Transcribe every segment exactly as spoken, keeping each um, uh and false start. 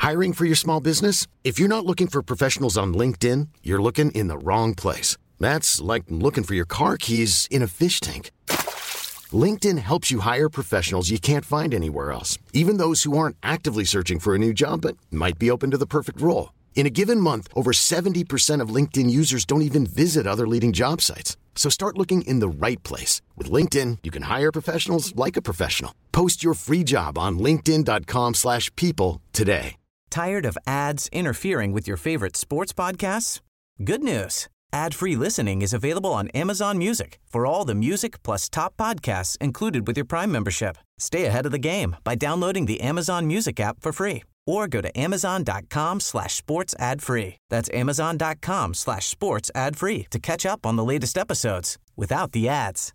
Hiring for your small business? If you're not looking for professionals on LinkedIn, you're looking in the wrong place. That's like looking for your car keys in a fish tank. LinkedIn helps you hire professionals you can't find anywhere else, even those who aren't actively searching for a new job but might be open to the perfect role. In a given month, over seventy percent of LinkedIn users don't even visit other leading job sites. So start looking in the right place. With LinkedIn, you can hire professionals like a professional. Post your free job on linkedin.com slash people today. Tired of ads interfering with your favorite sports podcasts? Good news. Ad-free listening is available on Amazon Music for all the music plus top podcasts included with your Prime membership. Stay ahead of the game by downloading the Amazon Music app for free or go to amazon.com slash sports ad free. That's amazon.com slash sports ad free to catch up on the latest episodes without the ads.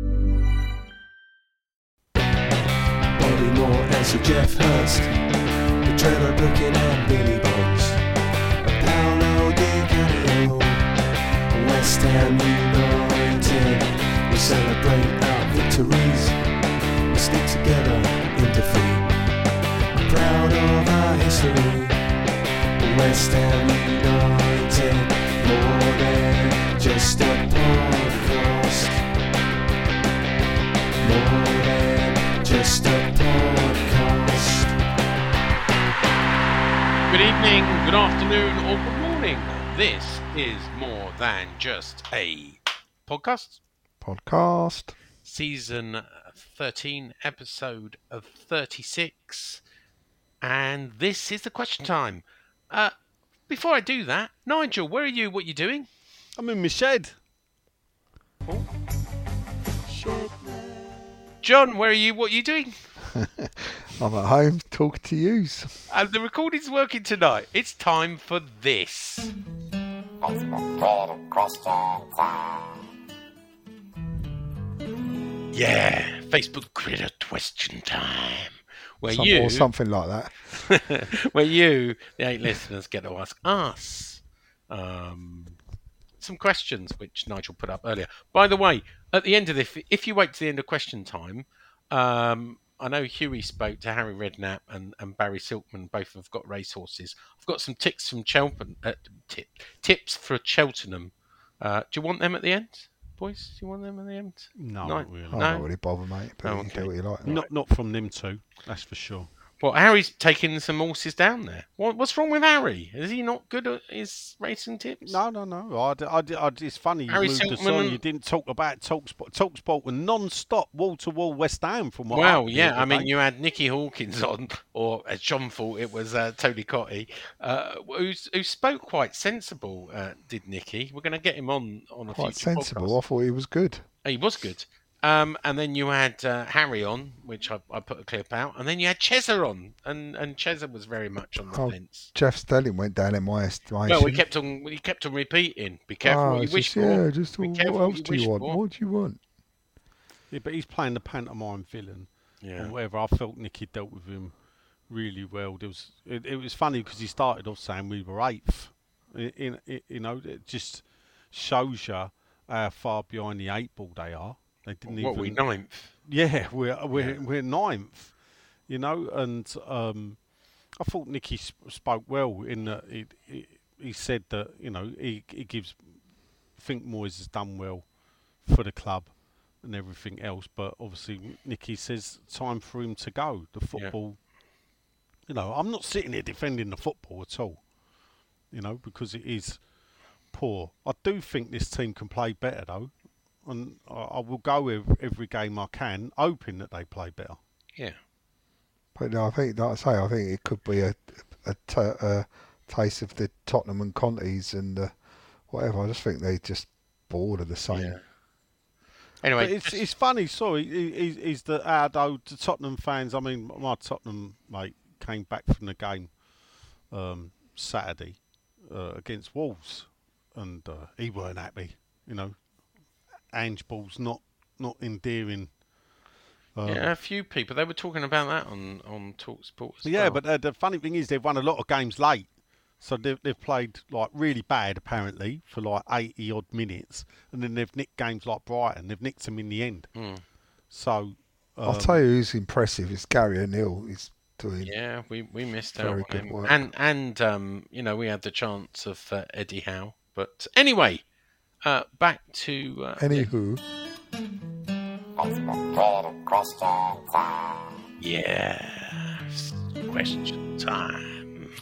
Bobby Moore and Sir Geoff Hurst, the Trevor Brooking and Billy Bonds, a Paolo Di Canio, West Ham United. We celebrate our victories, we stick together in defeat. Proud of our history, West Ham United, more than just a podcast, more than just a podcast. Good evening, good afternoon, or good morning. This is More Than Just a Podcast. Podcast. Season thirteen, episode of thirty-six. And this is the question time. Uh, before I do that, Nigel, where are you? What are you doing? I'm in my shed. Oh. John, where are you? What are you doing? I'm at home talking to yous. And the recording's working tonight. It's time for this. Yeah, Facebook Critter question time. Where Some, you, or something like that. where you, the eight listeners, get to ask us um, some questions which Nigel put up earlier. By the way, at the end of this, if you wait to the end of question time, um, I know Huey spoke to Harry Redknapp and, and Barry Silkman. Both have got racehorses. I've got some tips from Cheltenham. Uh, tip, tips for Cheltenham. Uh, do you want them at the end, boys? Do you want them at the end? No, no? not really. I No? don't really bother, mate. But Oh, you can okay. do what you like. Not not from them two, that's for sure. Well, Harry's taking some horses down there. What, what's wrong with Harry? Is he not good at his racing tips? No, no, no. I, I, I, it's funny you Harry moved us Silkman on. and- You didn't talk about Talksport. Talksport were non-stop, wall-to-wall West Ham from what I Well, could yeah. hear I mean, today. you had Nicky Hawkins on, or as John thought it was uh, Tony Cottee, uh, who, who spoke quite sensible. Uh, did Nicky? We're going to get him on on a Quite future sensible. podcast. I thought he was good. He was good. Um, and then you had uh, Harry on, which I, I put a clip out, and then you had Chezza on, and and Chezza was very much on the Oh, fence. Jeff Stelling went down in my estimation. Well, we kept on he kept on repeating. Be careful oh, what you it's wish just, for. yeah, just Be what careful else what do wish you want? for. What do you want? Yeah, but he's playing the pantomime villain Yeah. or whatever. I felt Nicky dealt with him really well. There was it, it was funny because he started off saying we were eighth. In, in, in you know, it just shows you how far behind the eight ball they are. They didn't What even. we ninth? Yeah, we're we're Yeah. we're ninth, you know, and um, I thought Nicky sp- spoke well in that he, he he said that you know he he gives I think Moyes has done well for the club and everything else, but obviously Nicky says time for him to go. The football, you know, I'm not sitting here defending the football at all, you know, because it is poor. I do think this team can play better though. And I I will go every, every game I can, hoping that they play better. Yeah. But no, I think, like I say, I think it could be a a, t- a taste of the Tottenham and Contes and uh, whatever. I just think they just bored of the same. Yeah. Anyway, But it's just- it's funny. Sorry, is is that our though the Tottenham fans? I mean, my Tottenham mate came back from the game um, Saturday uh, against Wolves, and uh, he weren't happy. You know, Ange Ball's not not endearing. Um, yeah, a few people they were talking about that on on Talksport. as Yeah, well. but uh, the funny thing is they've won a lot of games late. So they've, they've played like really bad apparently for like eighty odd minutes, and then they've nicked games like Brighton. They've nicked them in the end. Mm. So um, I'll tell you who's impressive is Gary O'Neill. He's doing. Yeah, we, we missed out Very on good him, work. and and um, you know, we had the chance of uh, Eddie Howe. But anyway, uh, back to uh, Anywho, yeah, question time.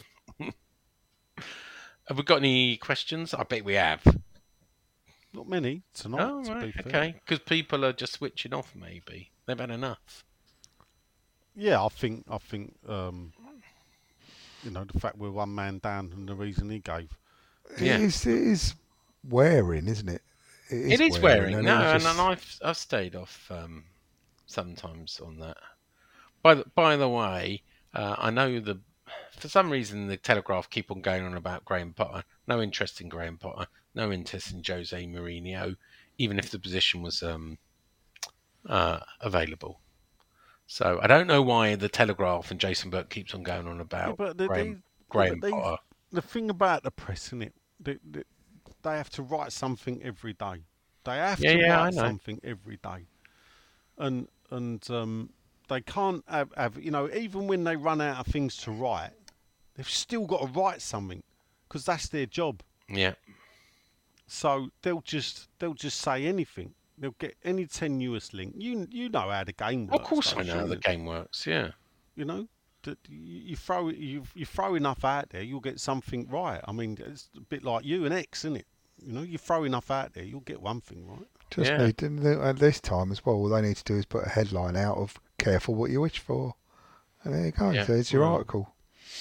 Have we got any questions? I bet we have. Not many tonight. Oh, to right, be fair. okay. Because people are just switching off. Maybe they've had enough. Yeah, I think I think um, you know the fact we're one man down and the reason he gave. Yeah. it, is, it is wearing, isn't it? It is wearing. and No, it and, just- and I've I've stayed off um, sometimes on that. By the, by the way, uh, I know the for some reason the Telegraph keep on going on about Graham Potter. No interest in Graham Potter. No interest in Jose Mourinho, even if the position was um, uh, available. So I don't know why the Telegraph and Jason Burke keeps on going on about Yeah, but the, Graham, they- Graham but they- Potter. The thing about the press, isn't it? They, they, they have to write something every day. They have Yeah, to yeah, I write know. something every day, and and um, they can't have, have you know even when they run out of things to write, they've still got to write something because that's their job. Yeah, So they'll just they'll just say anything. They'll get any tenuous link. You you know how the game works. of course though, I know how surely. the game works. Yeah, You know, that you, you throw you you throw enough out there, you'll get something right. I mean, it's a bit like you and X, isn't it? You know, you throw enough out there, you'll get one thing right. Just Yeah. need to, at this time as well. All they need to do is put a headline out of "Careful what you wish for," and there you go. Yeah. There's your Well, article.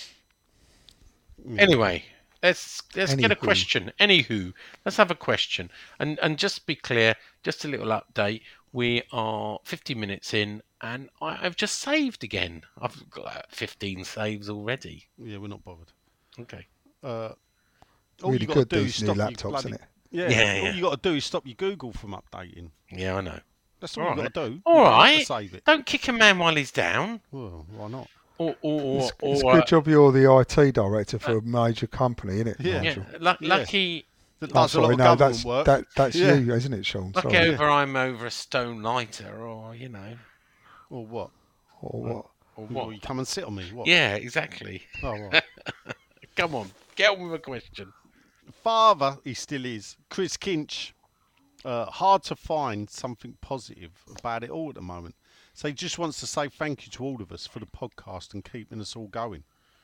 Yeah. Anyway, let's let's get a Anywho. question. Anywho, let's have a question. And and just be clear, just a little update. We are fifty minutes in, and I, I've just saved again. I've got like fifteen saves already. Yeah, we're not bothered. Okay. Uh, all Really you got to good, do these is new stop your laptops, bloody, isn't it? Yeah, Yeah, all yeah. you got to do is stop your Google from updating. Yeah, I know. That's all, All you right. got to do. All You don't have to right. save it. Don't kick a man while he's down. Well, why not? Or or or, It's, it's a or good uh, job you're the I T director for a major company, isn't it? Yeah. yeah, Nigel? lu- Yeah. lucky That Oh, does a lot sorry, of no, government that's work. that, that's Yeah. you, isn't it, Sean? lucky Sorry. over I'm over a stone lighter, or you know, Or what? Or what? or Well, what? you come and sit on me. What? Yeah, exactly. Oh, right. Come on, get on with a question. Father, he still is. Chris Kinch. Uh, hard to find something positive about it all at the moment. So he just wants to say thank you to all of us for the podcast and keeping us all going.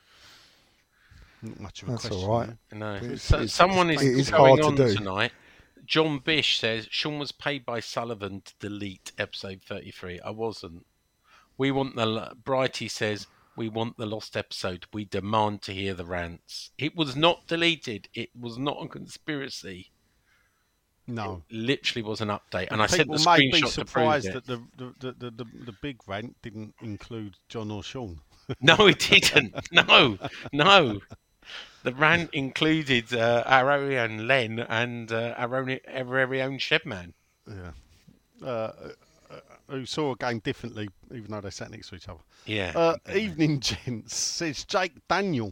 Not much of a That's question. all right. there. No, It's- so, it's- someone is, it is going hard to on do. tonight. John Bish says Sean was paid by Sullivan to delete episode thirty-three. I wasn't. We want the Brighty says we want the lost episode. We demand to hear the rants. It was not deleted. It was not a conspiracy. No. It literally was an update, and I sent People the may be screenshot to prove surprised it. that the the, the, the, the the big rant didn't include John or Sean. No, it didn't. No, no. The rant included uh, our very own Len and uh, our own our very own Shedman. Yeah. Uh, uh, who saw a game differently, even though they sat next to each other. Yeah. Uh, evening, gents, says Jake Daniel.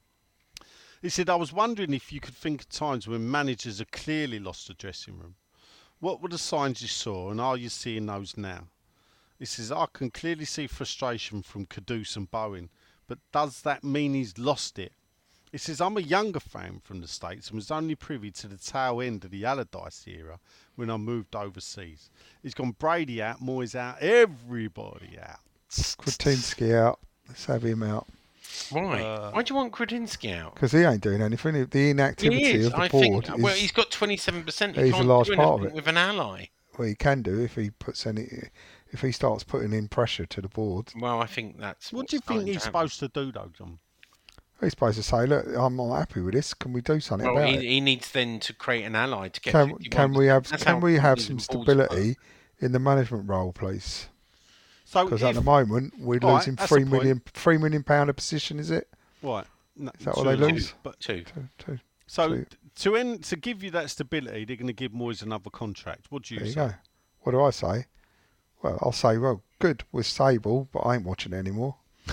He said, I was wondering if you could think of times when managers have clearly lost the dressing room. What were the signs you saw, and are you seeing those now? He says, I can clearly see frustration from Caduce and Bowen, but does that mean he's lost it? He says, I'm a younger fan from the States and was only privy to the tail end of the Allardyce era when I moved overseas. He's gone Brady out, Moyes out, everybody out. Kretinsky out. Let's have him out. Why? uh, Why do you want Kredinsky out? Because he ain't doing anything. The inactivity He is. of the I board think. Well, is he's got twenty-seven percent. He he's a can't large do part of anything it. with an ally. well, he can do if he puts any, if he starts putting in pressure to the board. Well, I think that's. What what's do you think starting to he's happen. supposed to do, though, John? He's supposed to say, "Look, I'm not happy with this. Can we do something Well, about he, it? he needs then to create an ally to get. Can fifty-one can we have That's can how we have companies some and boards work. stability in the management role, please? So, Because at if, the moment we're All right, losing that's three a point. million three million pound a position. Is it? right, no, Is that what they two, lose? But Two. Two, two. so two. to end, to give you that stability, they're going to give Moyes another contract. What do you There you say? go. What do I say? Well, I'll say, well, good, we're stable, but I ain't watching it anymore.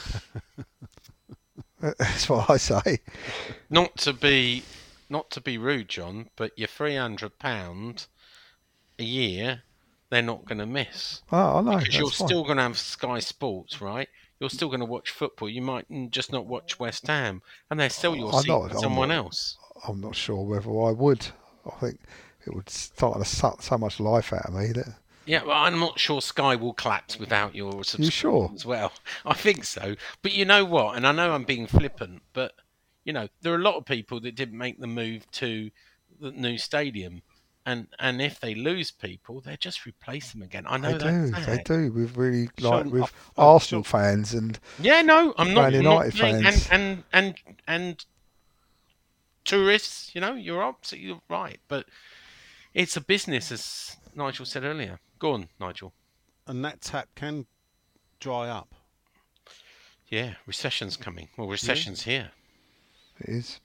That's what I say. Not to be, not to be rude, John, but your three hundred pound a year, they're not going to miss Oh, I know. because you're that's fine. still going to have Sky Sports, right? you're still going to watch football. You might n- just not watch West Ham, and they sell your I'm seat not- to I'm someone not- else. I'm not sure whether I would. I think it would start to suck so much life out of me that. Yeah, well, I'm not sure Sky will collapse without your subscription sure? as well. I think so. But you know what? And I know I'm being flippant, but, you know, there are a lot of people that didn't make the move to the new stadium. And and if they lose people, they just replace them again. I know They do, that's they sad. do. With really like Sean, with I- I- Arsenal Sean- fans and Yeah, no, I'm not. Man I'm not United saying- fans. And, and, and, and tourists, you know, you're absolutely right. But it's a business, as Nigel said earlier. Go on, Nigel. And that tap can dry up. Yeah, recession's coming. Well, recession's here. it is.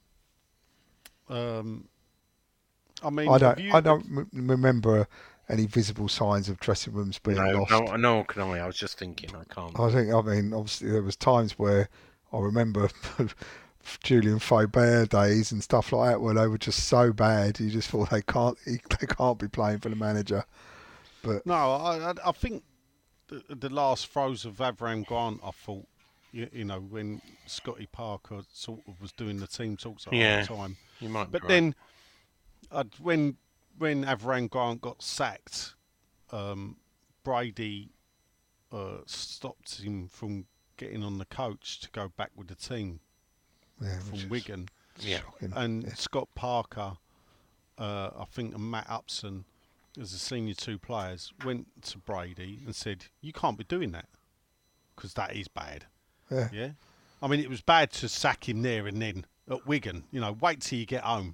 Um, I mean, I have don't. you- I don't m- remember any visible signs of dressing rooms being No, lost. no, no, can I? I was just thinking, I can't. I think. I mean, obviously, there was times where I remember Julian Faubert days and stuff like that, where they were just so bad, you just thought they can't. They can't be playing for the manager. But No, I, I, I think the, the last throws of Avram Grant, I thought, you, you know, when Scotty Parker sort of was doing the team talks at Yeah. half time. You might be But right. then, I'd, when when Avram Grant got sacked, um, Brady uh, stopped him from getting on the coach to go back with the team yeah, which from is Wigan. Yeah. shocking. And Yeah. Scott Parker, uh, I think, and Matt Upson, as the senior two players, went to Brady and said, "You can't be doing that, because that is bad." Yeah. Yeah. I mean, it was bad to sack him there and then at Wigan. You know, wait till you get home.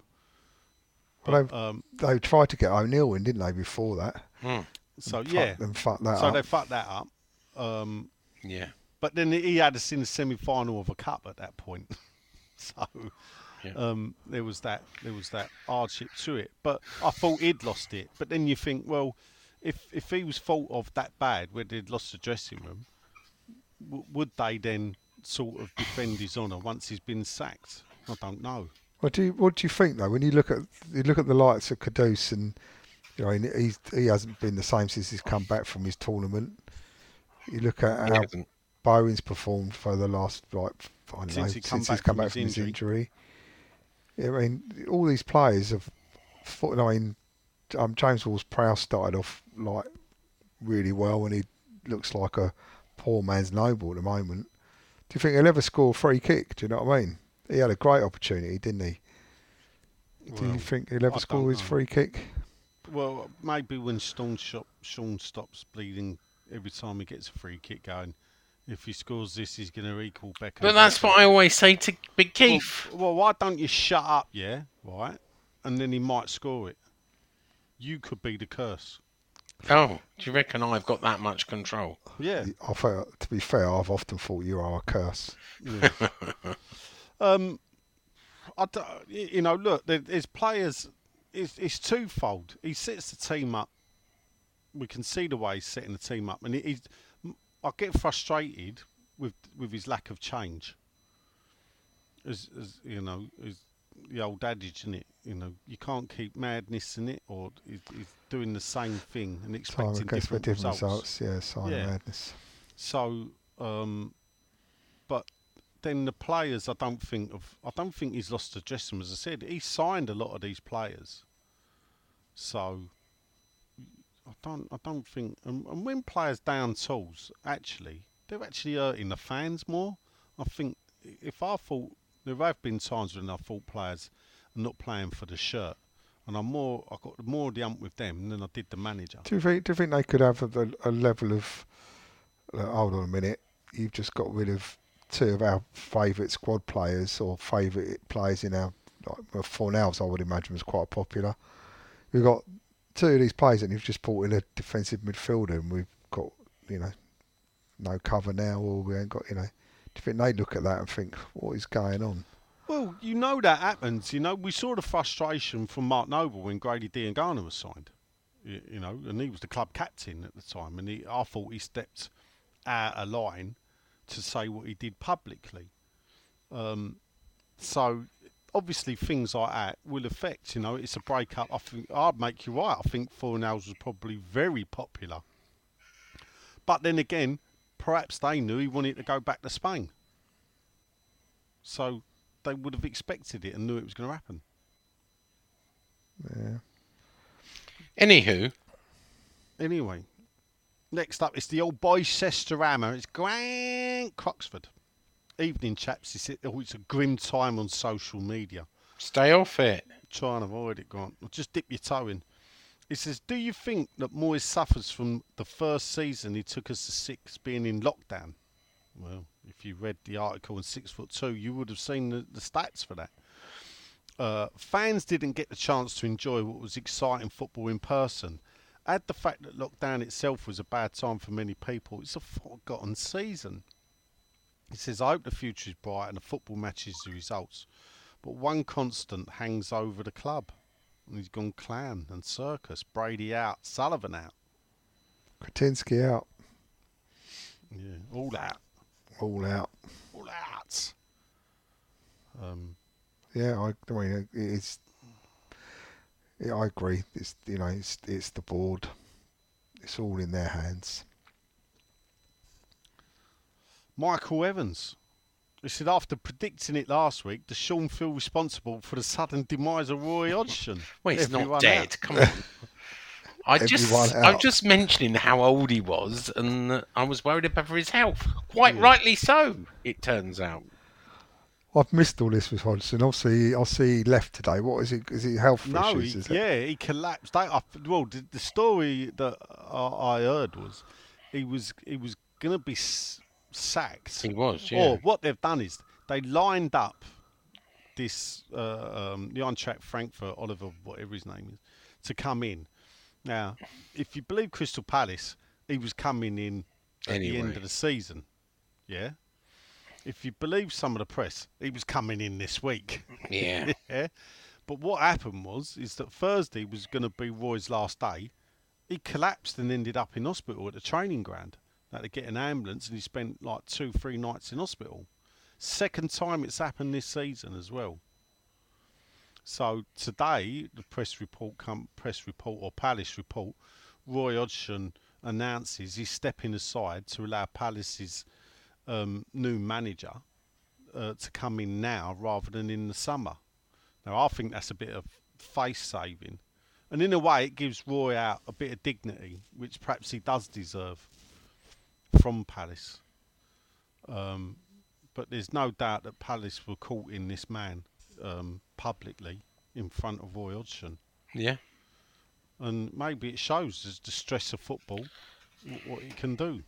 Well, But, um, They tried to get O'Neill in, didn't they, before that? Hmm. so Fuck- yeah, and fuck that so up. they fucked that up. Um, Yeah. but then he had us in the semi-final of a cup at that point. so Yeah. um, there was that there was that hardship to it. But I thought he'd lost it. But then you think, well, if if he was thought of that bad, where they'd lost the dressing room, w- would they then sort of defend his honour once he's been sacked? I don't know. What do you What do you think though? When you look at you look at the likes of Kudus, and you know he he's, he hasn't been the same since he's come back from his tournament. You look at He how hasn't. Bowen's performed for the last like I don't know Since he come since back he's come from back his from his injury. injury. Yeah, I mean, all these players have. fought- I mean, um, James Ward-Prowse started off like really well, and he looks like a poor man's Noble at the moment. Do you think he'll ever score a free kick? Do you know what I mean? He had a great opportunity, didn't he? Do Well, you think he'll ever I score don't his know. free kick? Well, maybe when Sean, shop, Sean stops bleeding every time he gets a free kick going, if he scores this, he's going to equal Beckham. But that's what I always say to Big Keith. Well, well, why don't you shut up, yeah, right? And then he might score it. You could be the curse. Oh, do you reckon I've got that much control? Yeah. I felt, to be fair, I've often thought you are a curse. Yeah. um, I d- you know, look, there, there's players. It's, it's twofold. He sets the team up. We can see the way he's setting the team up, and he, he's. I get frustrated with with his lack of change. As, as you know, as the old adage, isn't it? You know, you can't keep madness in it, or he's, he's doing the same thing and Time expecting against different, different results. results. Yeah, sign Yeah. of madness. So, um, but then the players, I don't think of. I don't think he's lost the dressing room. As I said, he signed a lot of these players. So, I don't. I don't think. And, and when players down tools, actually, they're actually hurting the fans more. I think if I thought there have been times when I thought players are not playing for the shirt, and I'm more. I got more of the ump with them than I did the manager. Do you think? Do you think they could have a, a level of? Uh, hold on a minute. You've just got rid of two of our favourite squad players or favourite players in our. Like, well, Fornals, I would imagine, was quite popular. We've got two of these players, and you've just brought in a defensive midfielder, and we've got you know no cover now, or we ain't got you know. Do you think they look at that and think, what is going on? Well, you know that happens. You know, we saw the frustration from Mark Noble when Grady Diangana was signed. You, you know, and he was the club captain at the time, and he, I thought he stepped out of line to say what he did publicly. Um, so obviously things like that will affect. You know, it's a break-up. I think I'd make you right. I think Fornals was probably very popular, but then again, perhaps they knew he wanted to go back to Spain. So they would have expected it and knew it was going to happen. Yeah. Anywho. Anyway, next up is the old Bicester. It's Grant Croxford. Evening, chaps. He said, oh, it's a grim time on social media. Stay off it. Try and avoid it, Grant. Or just dip your toe in. He says, do you think that Moyes suffers from the first season he took us to six being in lockdown? Well, if you read the article in Six Foot Two, you would have seen the, the stats for that. Uh, fans didn't get the chance to enjoy what was exciting football in person. Add the fact that lockdown itself was a bad time for many people. It's a forgotten season. He says, I hope the future is bright and the football matches the results. But one constant hangs over the club. And he's gone clown and circus. Brady out. Sullivan out. Kretinsky out. Yeah, all out. All out. All out. Um, yeah, I, I mean, it's. Yeah, I agree. It's you know, it's it's the board. It's all in their hands. Michael Evans. He said, after predicting it last week, does Sean feel responsible for the sudden demise of Roy Hodgson? Well, he's Everyone not dead. Out. Come on. I just, Everyone I'm out. just mentioning how old he was, and uh, I was worried about his health. Quite Yeah. rightly so, it turns out. I've missed all this with Hodgson. Obviously, I see he left today. What is it? Is it health No, issues? he, Is it? yeah, he collapsed. I, I, well, the, the story that I, I heard was he was he was going to be s- sacked. He was, yeah. Or what they've done is they lined up this uh, um, the Eintracht Frankfurt, Oliver, whatever his name is, to come in. Now, if you believe Crystal Palace, he was coming in at Anyway. the end of the season. Yeah. If you believe some of the press, he was coming in this week. Yeah. yeah. But what happened was, is that Thursday was going to be Roy's last day. He collapsed and ended up in hospital at the training ground. Had to get an ambulance, and he spent like two, three nights in hospital. Second time it's happened this season as well. So today, the press report, come press report or Palace report, Roy Hodgson announces he's stepping aside to allow Palace's um, new manager uh, to come in now rather than in the summer. Now, I think that's a bit of face saving, and in a way, it gives Roy out a bit of dignity, which perhaps he does deserve from Palace. Um, but there's no doubt that Palace were courting this man um, publicly in front of Roy Hodgson. Yeah. And maybe it shows as the stress of football w- what it can do.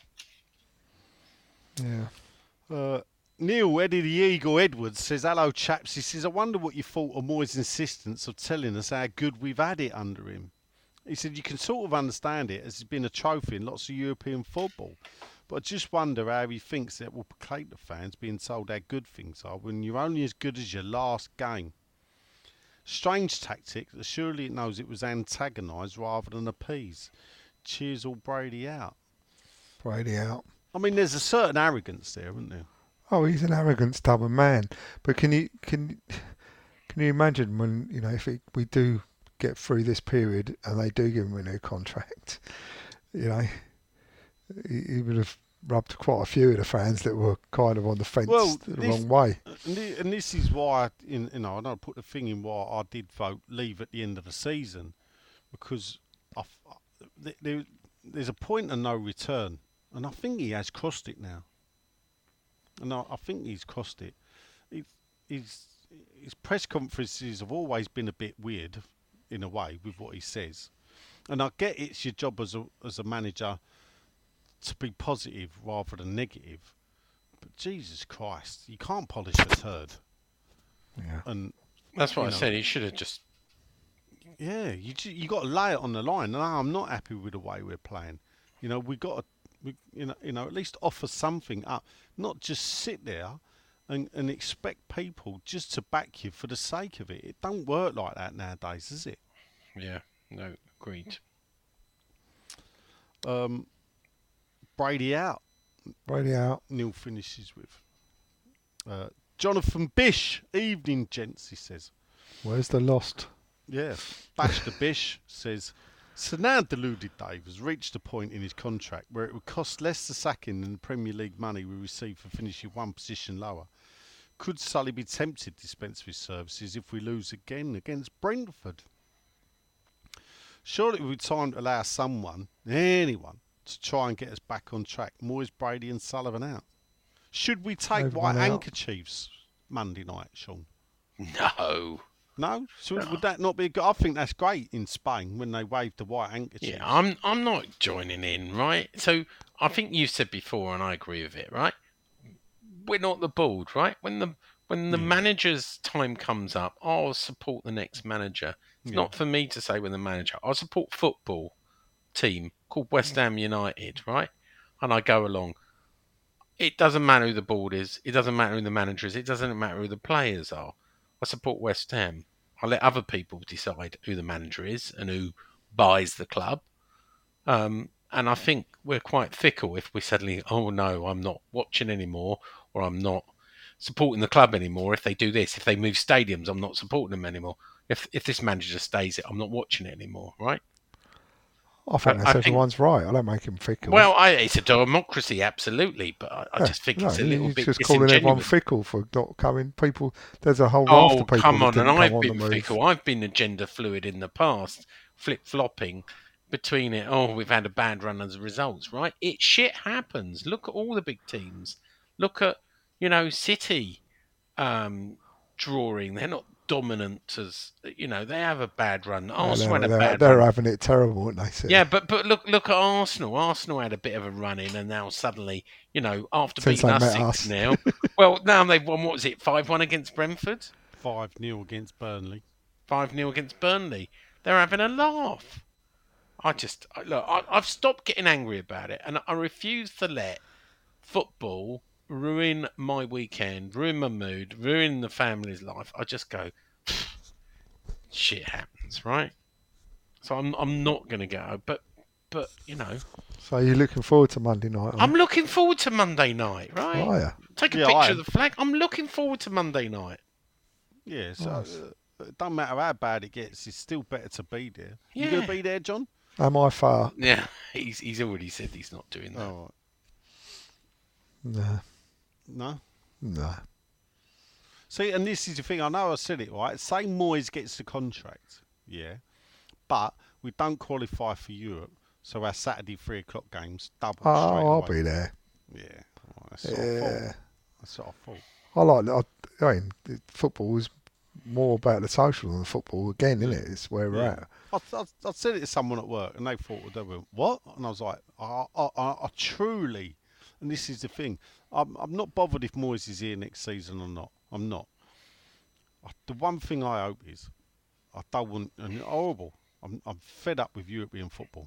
Yeah. Uh, Neil Eddie the Eagle Edwards says, hello chaps. He says, I wonder what you thought of Moyes' insistence of telling us how good we've had it under him. He said, you can sort of understand it as it's been a trophy in lots of European football. But I just wonder how he thinks that will placate the fans being told how good things are when you're only as good as your last game. Strange tactic, that surely it knows it was antagonise rather than appease. Cheers all Brady out. Brady out. I mean, there's a certain arrogance there, isn't there? Oh, he's an arrogant, stubborn man. But can you can can you imagine when you know if it, we do get through this period and they do give him a new contract, you know, he, he would have rubbed quite a few of the fans that were kind of on the fence Well, the this- wrong way. And, thi- and this is why, in, you know, I don't put the thing in why I did vote leave at the end of the season, because I f- th- there, there's a point of no return, and I think he has crossed it now. And I, I think he's crossed it. He, he's, his press conferences have always been a bit weird, in a way, with what he says. And I get it's your job as a as a manager to be positive rather than negative. But Jesus Christ, you can't polish a turd. Yeah. And That's what You I know. said. He should have just. yeah, you ju- you got to lay it on the line. No, I'm not happy with the way we're playing. You know, we got to, we, you know, you know, at least offer something up, not just sit there and and expect people just to back you for the sake of it. It don't work like that nowadays, does it? Yeah. No. Agreed. Um, Brady out. Brady out. Neil finishes with uh, Jonathan Bish. Evening, gents. He says. Where's the lost? Yeah, Bash the Bish says, So now deluded Dave has reached a point in his contract where it would cost less to sack him than the Premier League money we receive for finishing one position lower. Could Sully be tempted to dispense his services if we lose again against Brentford? Surely it would be time to allow someone, anyone, to try and get us back on track. Moyes, Brady and Sullivan out. Should we take Everyone white out. handkerchiefs Monday night, Sean? No. No? So would that not be good? I think that's great in Spain when they wave the white handkerchiefs. Yeah, I'm I'm not joining in, right? So I think you said before, and I agree with it, right? We're not the board, right? When the when the Yeah. manager's time comes up, I'll support the next manager. It's Yeah. not for me to say when the manager. I'll support football team called West Ham United, right? And I go along. It doesn't matter who the board is. It doesn't matter who the manager is. It doesn't matter who the players are. I support West Ham. I let other people decide who the manager is and who buys the club. Um, and I think we're quite fickle if we suddenly, oh no, I'm not watching anymore, or I'm not supporting the club anymore. If they do this, if they move stadiums, I'm not supporting them anymore. If if this manager stays it, I'm not watching it anymore, right? I think I- that's I think- everyone's right. I don't make him fickle. Well, I, it's a democracy, absolutely, but I, I Yeah, just think no, it's a little he's bit just calling everyone disingenuous. fickle for not coming. People, there's a whole raft Oh, of people come that on, didn't and come I've on been the move. fickle. I've been agenda fluid in the past, flip-flopping between it. Oh, we've had a bad run as a result, right? It shit happens. Look at all the big teams. Look at, you know, City um, drawing. They're not dominant as, you know, they have a bad run. Yeah, Arsenal they're had a they're, bad they're run. having it terrible, aren't they? City? Yeah, but but look look at Arsenal. Arsenal had a bit of a run in, and now suddenly, you know, after Since beating they us met us. six nil, well, now they've won. What was it? Five one against Brentford. five nil against Burnley. Five nil against Burnley. They're having a laugh. I just I- look. I, I've stopped getting angry about it, and I refuse to let football ruin my weekend, ruin my mood, ruin the family's life. I just go, shit happens, right? So I'm I'm not going to go, but but you know, So you're looking forward to Monday night? I'm looking forward to Monday night, right? Oh, yeah. Take a Yeah, picture I of the flag. I'm looking forward to Monday night. Yeah, so Nice. uh, it don't matter how bad it gets, it's still better to be there. You Yeah. going to be there, John? Am I far? Yeah, he's he's already said he's not doing that. Oh, No, no. no. See, and this is the thing. I know I said it right. Say Moyes gets the contract, yeah, but we don't qualify for Europe, so our Saturday three o'clock games double straight Oh, I'll away. be there. Yeah, well, that's what I thought. Yeah. That's what I thought. I like. I, I mean, the football is more about the social than the football. Again, isn't it? It's where we're Yeah. at. I, I, I said it to someone at work, and they thought they were what? And I was like, I, I, I, I truly, and this is the thing. I'm, I'm not bothered if Moyes is here next season or not. I'm not. I, the one thing I hope is, I don't want and horrible. I'm, I'm fed up with European football.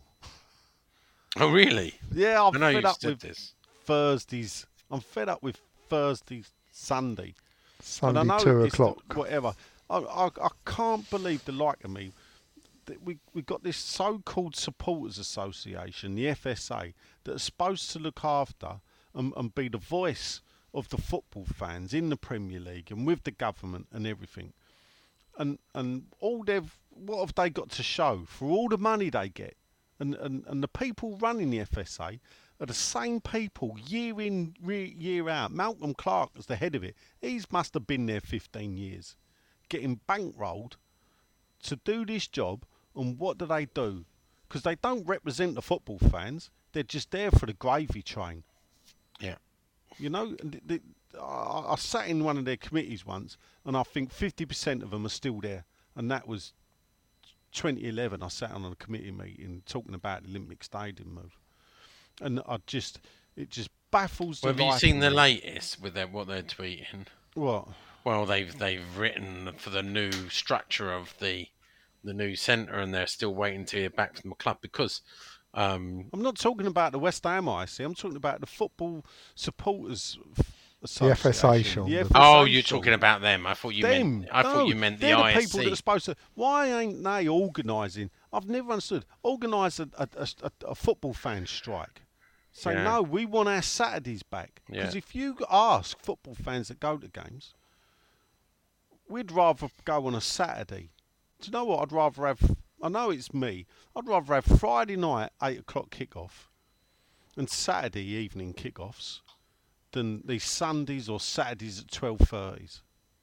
Oh, really? Yeah, I'm I know fed you've up said with this. Thursdays. I'm fed up with Thursday, Sunday. Sunday, and I know two it's the- o'clock. whatever. I, I I can't believe the like of me. That we we got this so-called supporters association, the F S A, that are supposed to look after and, and be the voice of the football fans in the Premier League and with the government and everything. And and all they've what have they got to show for all the money they get? And and, and the people running the F S A are the same people year in re- year out. Malcolm Clark is the head of it. He's must have been there fifteen years, getting bankrolled to do this job. And what do they do? Because they don't represent the football fans. They're just there for the gravy train. Yeah. You know, and th- th- I, I sat in one of their committees once, and I think fifty percent of them are still there. And that was twenty eleven. I sat on a committee meeting talking about the Olympic Stadium move. And I just, it just baffles the Well, have you life seen of the me. latest with their, what they're tweeting? What? Well, they've they've written for the new structure of the the new centre, and they're still waiting to hear back from the club because. Um, I'm not talking about the West Ham I C. I'm talking about the Football Supporters The F S A, Association. Sean, The the- F S A, oh, you're Sean. talking about them. I thought you them. meant. I no, thought you meant the they're I the S people that C. are supposed to. Why ain't they organising? I've never understood. Organise a, a, a, a football fan strike. Say Yeah. no, we want our Saturdays back. Because Yeah. if you ask football fans that go to games, we'd rather go on a Saturday. Do you know what? I'd rather have I know it's me. I'd rather have Friday night eight o'clock kickoff and Saturday evening kickoffs than these Sundays or Saturdays at twelve thirties.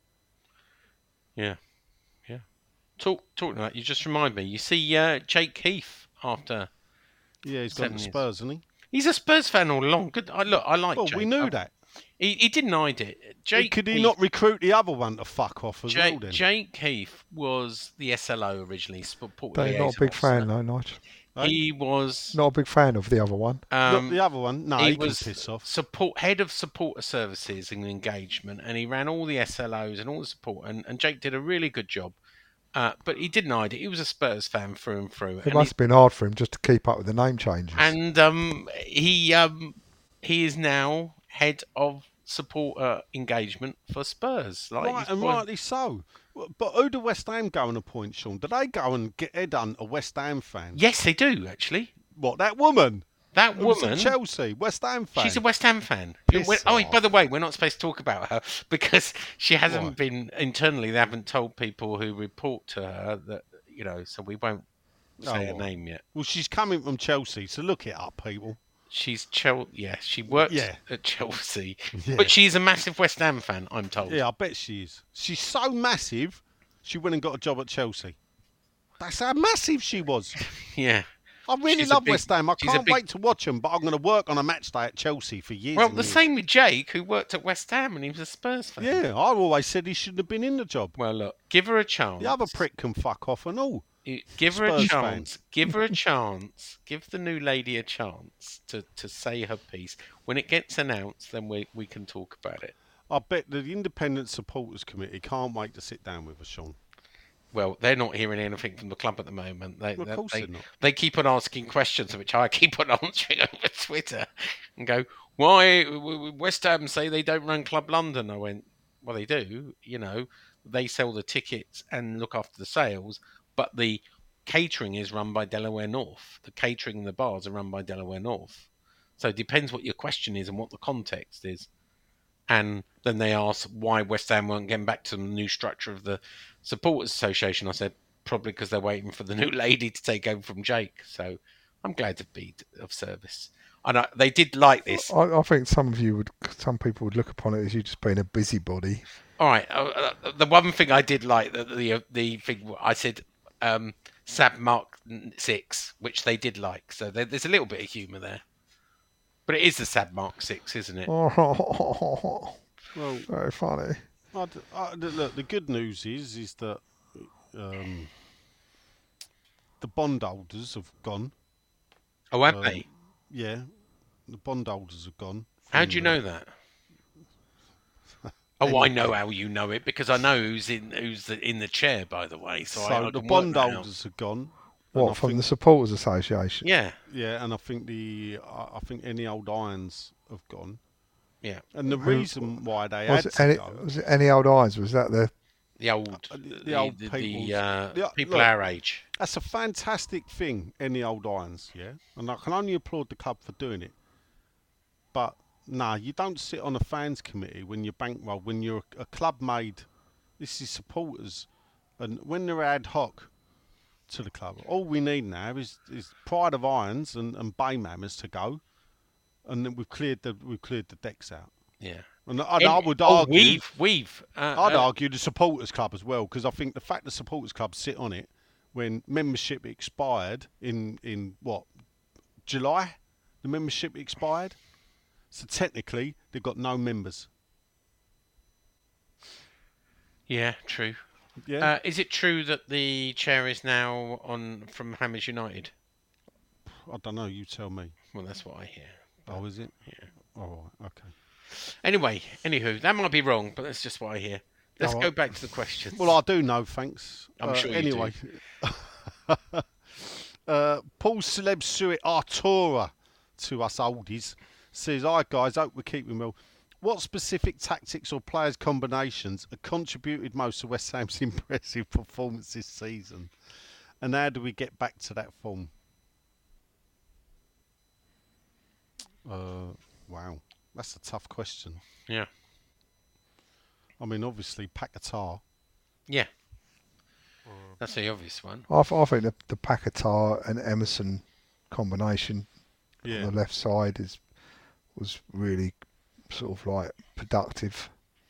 Yeah, yeah. Talk, talking about, you just remind me. You see, uh, Jake Heath after. Yeah, he's gone Seven to years. Spurs, hasn't he? He's a Spurs fan all along. Good. I look. I like. Well, Jake. we knew I- that. He, he didn't hide it. Jake. Could he Heath, not recruit the other one to fuck off as Jake, well then? Jake Heath was the S L O originally. Support They're not a liaison big officer. fan, though, Nigel. He was. Not a big fan of the other one. Um, Not the other one? No, he, he, was can piss off. support head of supporter services and engagement, and he ran all the S L Os and all the support. And, and Jake did a really good job. Uh, but he didn't hide it. He was a Spurs fan through and through. It and must he- have been hard for him just to keep up with the name changes. And um, he um, he is now head of supporter engagement for Spurs. Like Right, he's and point- rightly so. But who do West Ham go and appoint, Sean? Do they go and get head on a West Ham fan? Yes, they do actually. What, that woman? That Who was at woman. Chelsea, West Ham fan. She's a West Ham fan. Piss We're- oh, off. by the way, we're not supposed to talk about her because she hasn't Why? been internally. They haven't told people who report to her that you know. So we won't say her Oh. name yet. Well, she's coming from Chelsea, so look it up, people. She's Chel. Yeah, she works Yeah. at Chelsea, Yeah. but she's a massive West Ham fan. I'm told. Yeah, I bet she is. She's so massive, she went and got a job at Chelsea. That's how massive she was. Yeah. I really She's a love big- West Ham. I she's a can't big- wait to watch them, but I'm going to work on a match day at Chelsea for years. Well, and the years. same with Jake, who worked at West Ham and he was a Spurs fan. Yeah, I always said he shouldn't have been in the job. Well, look, give her a chance. The other prick can fuck off and all. You- Give her a Spurs chance. Give her a chance. Give the new lady a chance to, to say her piece. When it gets announced, then we, we can talk about it. I bet the Independent Supporters Committee can't wait to sit down with us, Sean. Well, they're not hearing anything from the club at the moment. They, Well, of they, course they, they're not. they keep on asking questions, which I keep on answering over Twitter, and go, "Why w- w- West Ham say they don't run Club London?" I went, "Well, they do. You know, they sell the tickets and look after the sales, but the catering is run by Delaware North. The catering and the bars are run by Delaware North. So it depends what your question is and what the context is." And then they asked why West Ham weren't getting back to the new structure of the Supporters Association. I said, probably because they're waiting for the new lady to take over from Jake. So I'm glad to be of service. And I, they did like this. I, I think some of you would, some people would look upon it as you just being a busybody. All right. Uh, uh, the one thing I did like, the the, the thing I said, um, Sab Mark six, which they did like. So there, there's a little bit of humour there. But it is the Sab Mark six, isn't it? Oh, Well, very funny. I d I d look, the good news is is that um, the bondholders have gone. Oh, have um, they? Yeah, the bondholders have gone. How from do you the- know that? Oh, I know how you know it because I know who's in who's the, in the chair, by the way. So, So, I, I the can work that out. bondholders have gone. and I What, from think- the Supporters Association? Yeah, Yeah, and I think the I I think any old irons have gone. yeah. And the Who- reason why they Was had it, to any, go, was it any old eyes? Was that the... The old, Uh, the- the, the old the, people's- the, uh, the- people look. our age. that's a fantastic thing. Any old irons, yeah, and I can only applaud the club for doing it. But no, you don't sit on a fans committee when you're bankroll when you're a, a club made. This is supporters, and when they're ad hoc to the club, all we need now is, is Pride of Irons and, and Baymammers to go, and then we've cleared the we've cleared the decks out. Yeah. And I'd, I would oh, argue. we've we've. Uh, I'd uh, argue the supporters club as well because I think the fact the supporters club sit on it when membership expired in in what July, the membership expired, so technically they've got no members. Yeah, true. Yeah, Uh, is it true that the chair is now on from Hammers United? I don't know. You tell me. Well, that's what I hear. Oh, is it? Yeah. Oh, right, okay. Anyway, anywho, that might be wrong, but that's just what I hear. Let's All go right. back to the questions. Well, I do know. Thanks. I'm Uh, sure you anyway. uh, Paul Celeb Suet Artura to us oldies says, "Hi guys, hope we're keeping well. What specific tactics or players combinations have contributed most to West Ham's impressive performance this season, and how do we get back to that form?" Uh, wow, that's a tough question. Yeah. I mean, obviously, Paquetá. Yeah. That's the obvious one. I, th- I think the, the Paquetá and Emerson combination Yeah. on the left side is was really sort of like productive.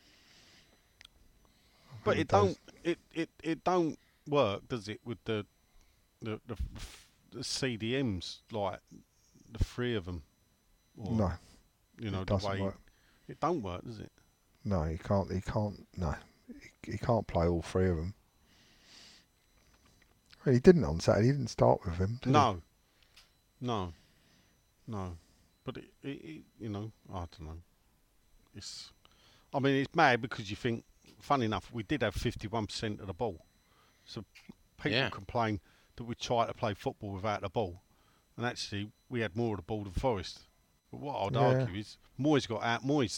I But think it does. don't it, it, it don't work, does it, with the the, the, the C D Ms, like the three of them? Or, No, you know, it the doesn't way work. it don't work, does it? No, he can't. He can't. No, he, he can't play all three of them. Well, he didn't on Saturday. He didn't start with him. Did No, no, no. But it, it, it, you know, I don't know. It's, I mean, it's mad because you think. Funny enough, we did have fifty-one percent of the ball, so people Yeah. complain that we try to play football without the ball, and actually we had more of the ball than Forest. But what I'd Yeah. argue is Moyes got out Moyes.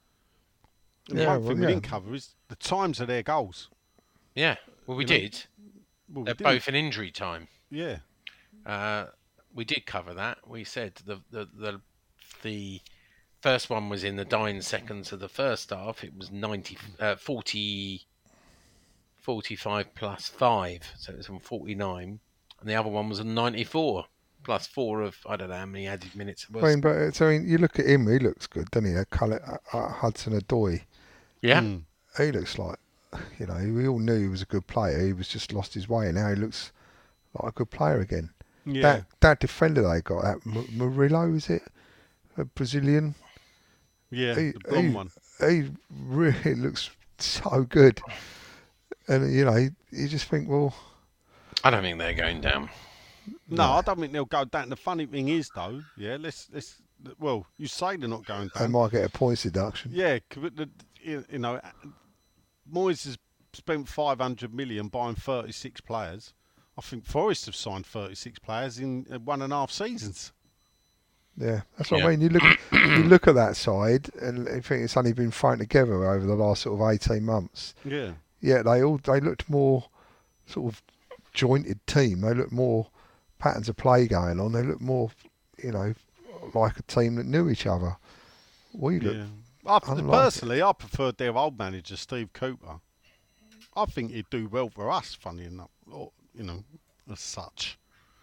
And Yeah, the one well, thing we yeah. didn't cover is the times of their goals. Yeah. Well, we You know, did. Well, we They're didn't. both in injury time. Yeah. Uh, we did cover that. We said the the the the first one was in the dying seconds of the first half. It was ninety, uh, forty, forty-five plus five, so it was on forty-nine, and the other one was on ninety-four plus four of I don't know how many added minutes it I was. mean, but it's, I mean, you look at him. He looks good, doesn't he? Uh, Cullen- uh, uh, Hudson Odoi. yeah, Mm. He looks like, you know, we all knew he was a good player. He was just lost his way, and now he looks like a good player again. Yeah. That that defender they got, that M- Murillo, is it? A Brazilian. yeah. he- the blonde he- one. He really looks so good, and you know, you, you just think, well, I don't think they're going down. No, I don't think they'll go down. The funny thing is, though, yeah, let's let's. Well, you say they're not going they down. might get a points deduction. Yeah, 'cause the, you you know, Moyes has spent five hundred million buying thirty-six players. I think Forest have signed thirty-six players in uh, one and a half seasons. Yeah, that's what Yeah. I mean. You look, you look at that side, and I think it's only been thrown together over the last sort of eighteen months. Yeah. Yeah, they all they looked more sort of jointed team. They looked more patterns of play going on. They looked more, you know, like a team that knew each other. We look, Yeah. I, I like personally, I preferred their old manager, Steve Cooper. I think he'd do well for us, funny enough, or, you know, as such.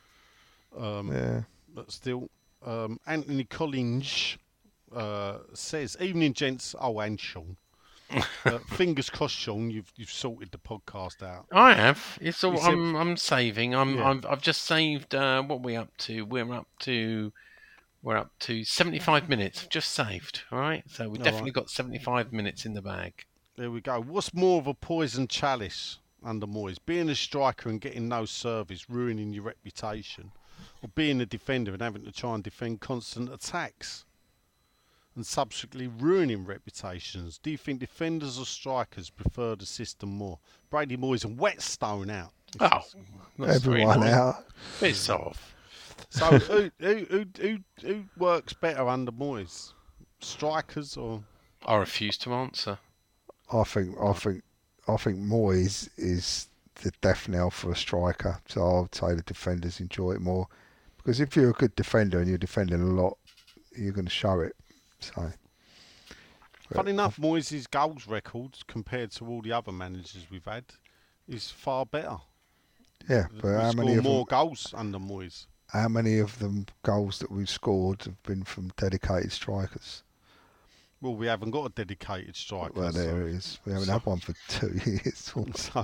Um, yeah, But still, um, Anthony Collins uh, says, "Evening, gents." Oh, and Sean. uh, fingers crossed, Sean. You've you've sorted the podcast out. I have. It's all. You said- I'm. I'm saving. I'm. Yeah. I'm I've just saved. Uh, what are we up to? We're up to. We're up to seventy-five minutes. Just saved. All right. So we've All definitely right. got seventy-five minutes in the bag. There we go. What's more of a poison chalice under Moyes? Being a striker and getting no service, ruining your reputation, or being a defender and having to try and defend constant attacks and subsequently ruining reputations? Do you think defenders or strikers prefer the system more? Brady Moyes and Whetstone out. Oh, that's very everyone nice. out. Piss off. So who, who, who, who, who works better under Moyes? Strikers or... I refuse to answer. I think I think I think Moyes is the death knell for a striker. So I would say the defenders enjoy it more, because if you're a good defender and you're defending a lot, you're going to show it. So Funny enough, Moyes' goals records compared to all the other managers we've had is far better. yeah, but we how score many of more them? goals under Moyes. How many of them goals that we've scored have been from dedicated strikers? Well, we haven't got a dedicated striker. Well, there so, it is. We haven't so- had one for two years. so,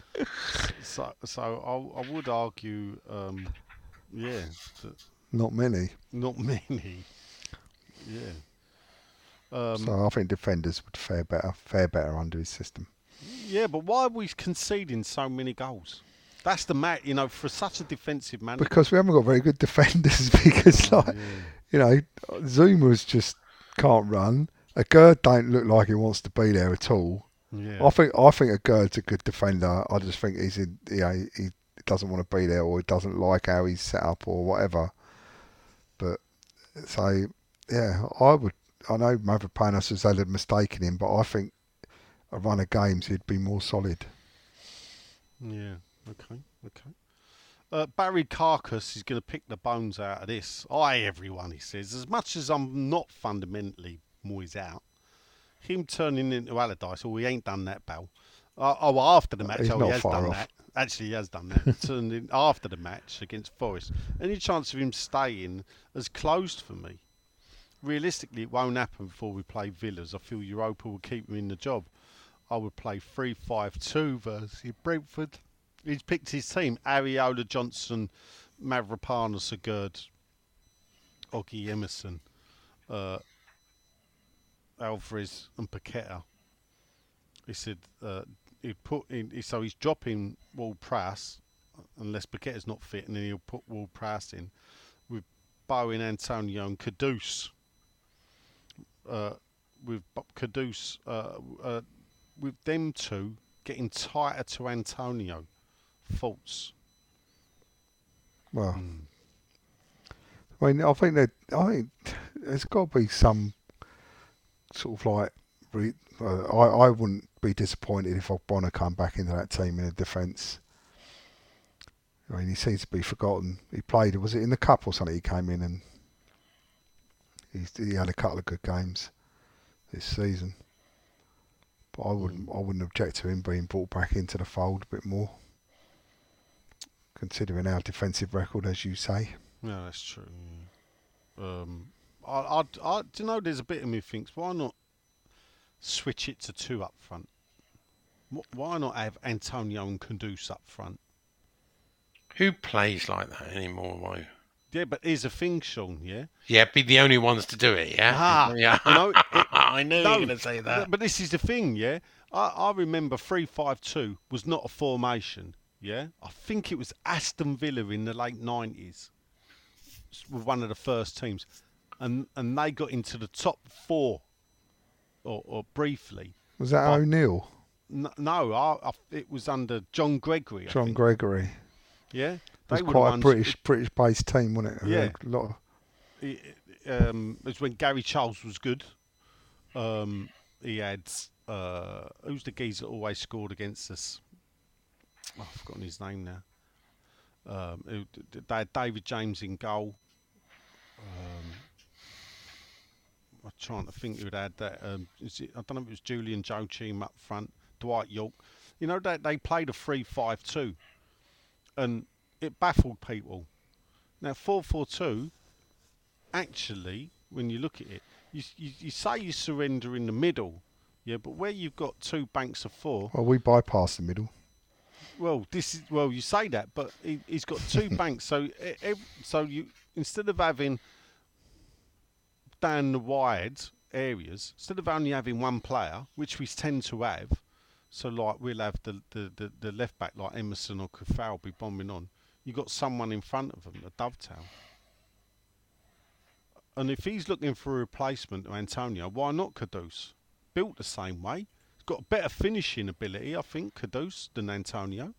so, so I, I would argue, um, yeah, that Not many. not many. Yeah. Um, So I think defenders would fare better, fare better under his system. yeah, but why are we conceding so many goals? That's the mat, you know, for such a defensive manager. Because we haven't got very good defenders. Because Oh, like, you know, Zuma's just can't run. A Gerd don't look like he wants to be there at all. yeah. I think I think a Gerd's a good defender. I just think he's in, you know, he doesn't want to be there, or he doesn't like how he's set up, or whatever. But so yeah, I would. I know Mavropanos has had a mistake in him, but I think a run of games he'd be more solid. Yeah. Okay. Okay. Uh, Barry Carcass is going to pick the bones out of this. Aye, everyone, he says. As much as I'm not fundamentally Moyes out, him turning into Allardyce, oh, he ain't done that, pal. Uh, oh, well, after the match, He's oh, not he has far done off. that. Actually, he has done that. Turned in after the match against Forest. Any chance of him staying has closed for me. Realistically, it won't happen before we play Villas. I feel Europa will keep him in the job. I would play three five two versus Brentford. He's picked his team. Areola, Johnson, Mavropanos, Agurd, Oggy Emerson, uh, Alvarez and Paqueta. He said uh, he put in, so he's dropping Ward-Prowse unless Paqueta's not fit, and then he'll put Ward-Prowse in with Bowen, Antonio and Kudus. Uh, with Kudus, uh, uh, with them two getting tighter to Antonio. Faults. Well, Mm. I mean, I think that I think there's got to be some sort of like. Re, uh, I I wouldn't be disappointed if Ogbonna come back into that team in the defence. I mean, he seems to be forgotten. He played. Was it in the cup or something? He came in and he's, he had a couple of good games this season. But I wouldn't. I wouldn't object to him being brought back into the fold a bit more, considering our defensive record, as you say. Yeah, that's true. Yeah. Um, I, I, I, do you know, there's a bit of me thinks, why not switch it to two up front? Wh- Why not have Antonio and Kudus up front? Who plays like that anymore, Mo? Yeah, but here's a thing, Sean, yeah? Yeah, be the only ones to do it, yeah? Ah, yeah. you know, it- I knew you no, were going to say that. But this is the thing, yeah? I, I remember three five two was not a formation, yeah? I think it was Aston Villa in the late nineties. Were one of the first teams. And and they got into the top four, or, or briefly. Was that But- O'Neill? N- no, I, I, it was under John Gregory. I John think. Gregory. Yeah? It was were the quite a ones- British British based team, wasn't it? Yeah. A lot of, It, um, it was when Gary Charles was good. Um, he had uh, who's the geezer that always scored against us? Oh, I've forgotten his name now. Um, who- they had David James in goal. Um, I'm trying to think who'd had that. Um, is it, I don't know if it was Julian Joachim up front, Dwight York. You know, they, they played a three five two, and it baffled people. Now, four four two, actually, when you look at it, you, you, you say you surrender in the middle, yeah, but where you've got two banks of four, well, we bypassed the middle. well, this is well, you say that, but he, he's got two banks. So, e- ev- so you instead of having down the wide areas, instead of only having one player, which we tend to have, so like we'll have the the, the, the left back like Emerson or Kufal be bombing on. You got someone in front of them, a dovetail. And if he's looking for a replacement to Antonio, why not Kudus? Built the same way. He's got a better finishing ability, I think, Kudus, than Antonio.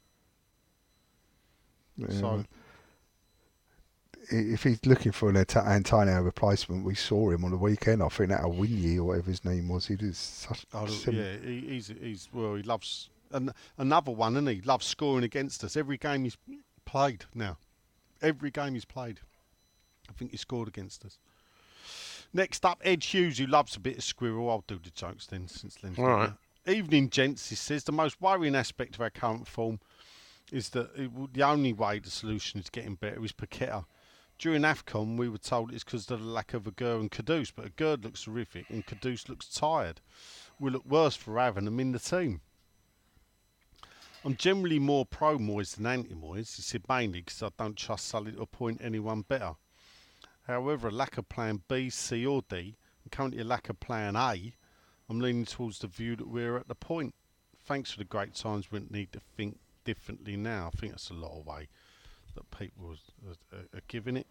Yeah, So, i- if he's looking for an Anta- Antonio replacement, we saw him on the weekend. I think that Winnie or whatever his name was. He did such. oh, sim- yeah, he, he's he's well, he loves an, another one, isn't he? Loves scoring against us every game he's played now. Every game he's played, I think he scored against us. Next up, Ed Hughes, who loves a bit of squirrel. I'll do the jokes then, since Lynn's All not right. here. Evening, gents. He says the most worrying aspect of our current form is that it, w- the only way the solution is getting better is Paqueta. During AFCON, we were told it's because of the lack of Agur and Kudus, but Agur looks horrific and Kudus looks tired. We look worse for having them in the team. I'm generally more pro Moyes than anti Moyes. He said mainly because I don't trust Sully to appoint anyone better. However, a lack of plan B, C or D, and currently a lack of plan A, I'm leaning towards the view that we're at the point. Thanks for the great times. We need to think differently now. I think that's a lot of way that people are, are, are giving it.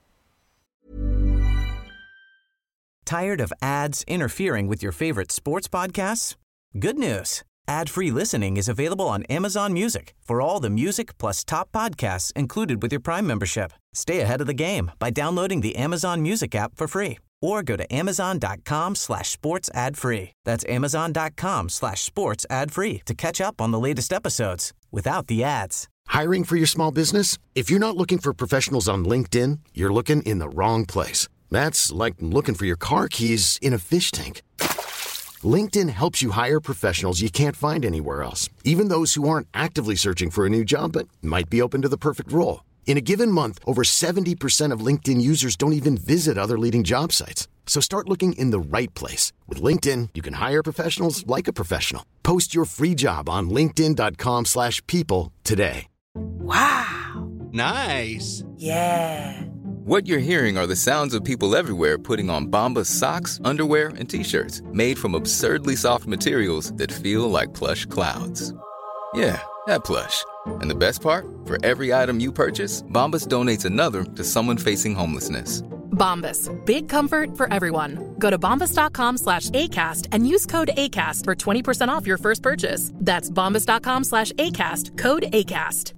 Tired of ads interfering with your favorite sports podcasts? Good news. Ad-free listening is available on Amazon Music for all the music plus top podcasts included with your Prime membership. Stay ahead of the game by downloading the Amazon Music app for free or go to amazon.com slash sports ad free. That's amazon.com slash sports ad free to catch up on the latest episodes without the ads. Hiring for your small business? If you're not looking for professionals on LinkedIn, you're looking in the wrong place. That's like looking for your car keys in a fish tank. LinkedIn helps you hire professionals you can't find anywhere else, even those who aren't actively searching for a new job but might be open to the perfect role. In a given month, over seventy percent of LinkedIn users don't even visit other leading job sites. So start looking in the right place. With LinkedIn, you can hire professionals like a professional. Post your free job on linkedin.com slash people today. Wow. Nice. Yeah. What you're hearing are the sounds of people everywhere putting on Bombas socks, underwear, and T-shirts made from absurdly soft materials that feel like plush clouds. Yeah, that plush. And the best part? For every item you purchase, Bombas donates another to someone facing homelessness. Bombas. Big comfort for everyone. Go to bombas.com slash ACAST and use code ACAST for twenty percent off your first purchase. That's bombas.com slash ACAST. Code ACAST.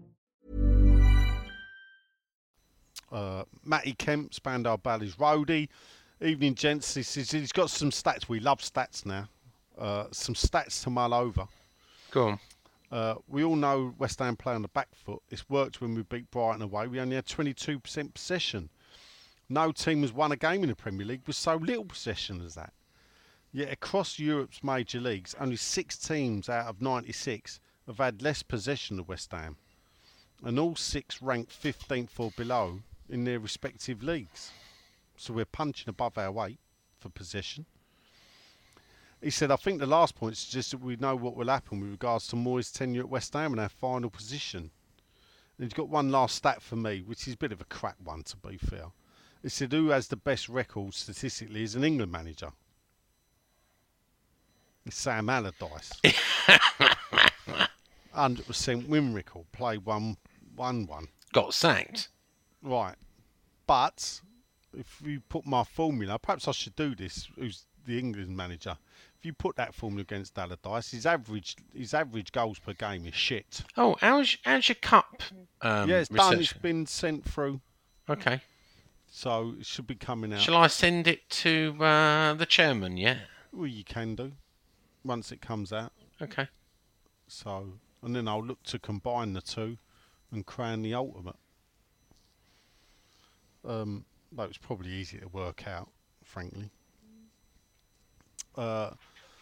Uh, Matty Kemp, Spandau Bally's roadie. Evening, gents. He says he's got some stats. We love stats now. Uh, some stats to mull over. Go on. Uh, we all know West Ham play on the back foot. It's worked when we beat Brighton away. We only had twenty-two percent possession. No team has won a game in the Premier League with so little possession as that. Yet across Europe's major leagues, only six teams out of ninety-six have had less possession than West Ham. And all six ranked fifteenth or below in their respective leagues. So we're punching above our weight for possession. He said, I think the last point suggests that we know what will happen with regards to Moyes' tenure at West Ham and our final position. And he's got one last stat for me, which is a bit of a crap one, to be fair. He said, who has the best record statistically as an England manager? It's Sam Allardyce. one hundred percent win record, played one, won one. Got sacked. Right. But if you put my formula, perhaps I should do this, who's the England manager. If you put that formula against Allardyce, his average his average goals per game is shit. Oh, how's, how's your cup um, Yeah, it's research? done. It's been sent through. Okay. So it should be coming out. Shall I send it to uh, the chairman, yeah? Well, you can do. Once it comes out. Okay. So, and then I'll look to combine the two and crown the ultimate. Um, though it's probably easy to work out, frankly. Uh,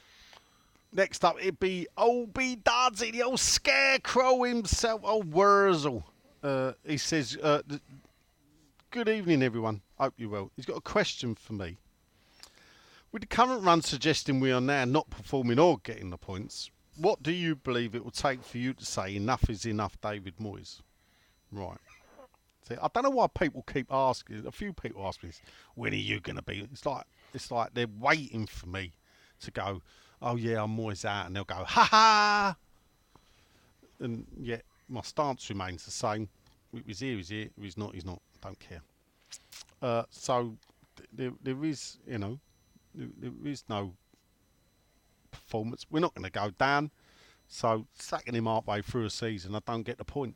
next up, it'd be old B. Dardsy, the old scarecrow himself, old Wurzel. Uh, he says, uh, th- good evening, everyone. Hope you're well. He's got a question for me. With the current run suggesting we are now not performing or getting the points, what do you believe it will take for you to say enough is enough, David Moyes? Right. See, I don't know why people keep asking. A few people ask me this. When are you going to be? It's like it's like they're waiting for me to go, oh yeah, I'm Moyes out, and they'll go, ha ha. And yet my stance remains the same. If he's here, he's here. If he's not, he's not. Don't care. Uh, so th- there, there is, you know, there, there is no performance. We're not going to go down. So sacking him halfway through a season, I don't get the point.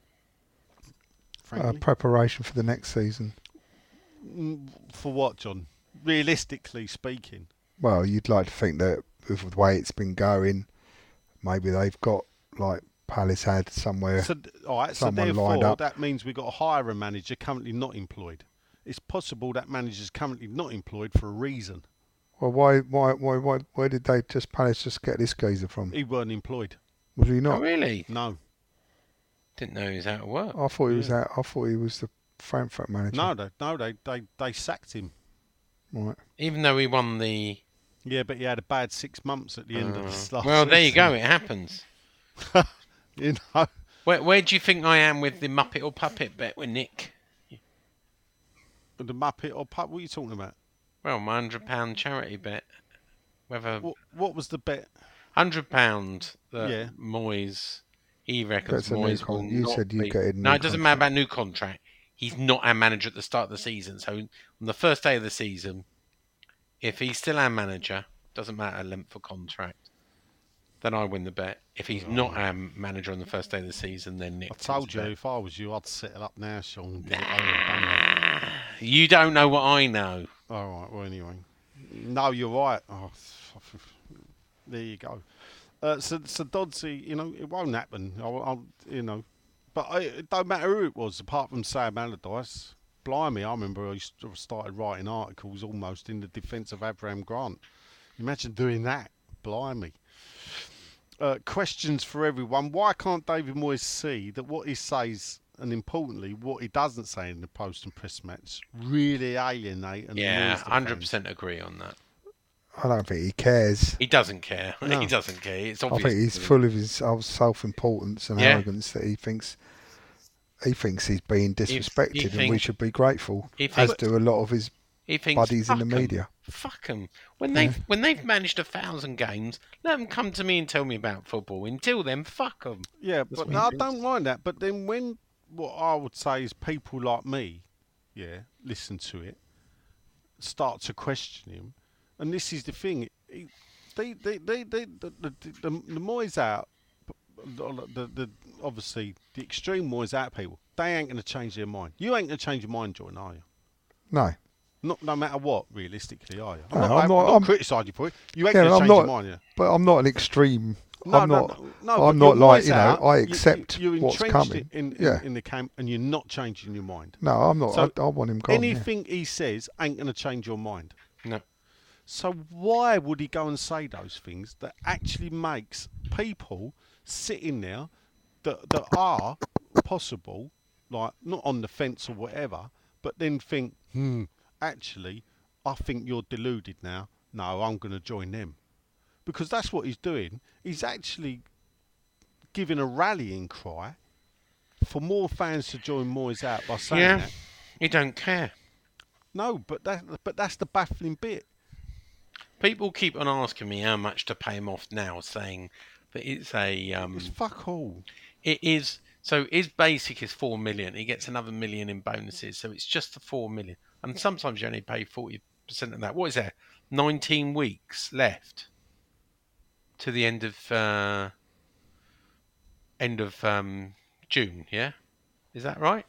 Uh, preparation for the next season. Mm, For what, John? Realistically speaking. Well, you'd like to think that with the way it's been going, maybe they've got, like Palace had somewhere, So, all right, so someone lined therefore, up. that means we've got to hire a manager currently not employed. It's possible that manager's currently not employed for a reason. Well, why, why, why, why, where did they just Palace just get this geezer from? He weren't employed. Was he Oh, not? really? No. Didn't know he was out of work. I thought he was out. I thought he was the Frankfurt manager. No, they, no, they, they, they sacked him. Right. Even though he won the... Yeah, but he had a bad six months at the end of this last Well, there you season. go. It happens. You know, Where, where do you think I am with the Muppet or Puppet bet with Nick? the Muppet or Pup, what are you talking about? Well, my one hundred pound charity bet. Whether What, what was the bet? one hundred pound that Yeah. Moyes, he reckons That's a new Moyes con- will you not said you be... get a No, new it doesn't matter about new contract. He's not our manager at the start of the season. So on the first day of the season, if he's still our manager, doesn't matter length of contract, then I win the bet. If he's not our manager on the first day of the season, then Nick I told wins you, the bet. if I was you, I'd set it up now, Sean. and get it over and done with. You don't know what I know. All right, well, anyway. No, you're right. Oh, there you go. Uh, so, so Dodsey, you know, it won't happen. I'll, I'll you know, but I, it don't matter who it was, apart from Sam Allardyce. Blimey, I remember I st- started writing articles almost in the defence of Abraham Grant. Imagine doing that. blimey. Uh, questions for everyone. Why can't David Moyes see that what he says, and importantly, what he doesn't say in the post and press match, really alienate and Yeah, annoys the one hundred fans? percent agree on that. I don't think he cares. He doesn't care. No. He doesn't care. It's I obvious. think he's full of his own self-importance and Yeah. arrogance that he thinks he thinks he's being disrespected, he and we think- should be grateful, he as thinks- do a lot of his He thinks buddies in the "Fuck 'em, media. Fuck them. When they've when they've managed a thousand games, let them come to me and tell me about football. Until then, fuck them. Yeah, That's but what he no, I thinks. don't mind that. But then when what I would say is people like me, yeah, listen to it, start to question him, and this is the thing. He, they, they, they, they, the, the, the, the, the Moyes out, the, the, the obviously the extreme Moyes out people. They ain't gonna change their mind. You ain't gonna change your mind, Jordan, are you? No. Not no matter what, realistically, are you? I'm No, not, I'm I'm not- not I'm- criticising you for it. You ain't Yeah, gonna I'm change not- your mind, yeah. But I'm not an extreme. No, I'm no, not. no, no, I'm but not you're like always you know. out. I You- accept you, you're what's entrenched coming. In, in, yeah. in the camp, and you're not changing your mind. No, I'm not. So I, I want him gone. yeah. Anything he says ain't going to change your mind. No. So why would he go and say those things that actually makes people sitting there that that are possible, like not on the fence or whatever, but then think, hmm, actually, I think you're deluded now. No, I'm going to join them. Because that's what he's doing. He's actually giving a rallying cry for more fans to join Moyes out by saying Yeah. that. He don't care. No, but that but that's the baffling bit. People keep on asking me how much to pay him off now, saying that it's a um, It's fuck all. it is so his basic is four million. He gets another million in bonuses, so it's just the four million. And sometimes you only pay forty percent of that. What is there? Nineteen weeks left to the end of uh, end of um, June. Yeah, is that right?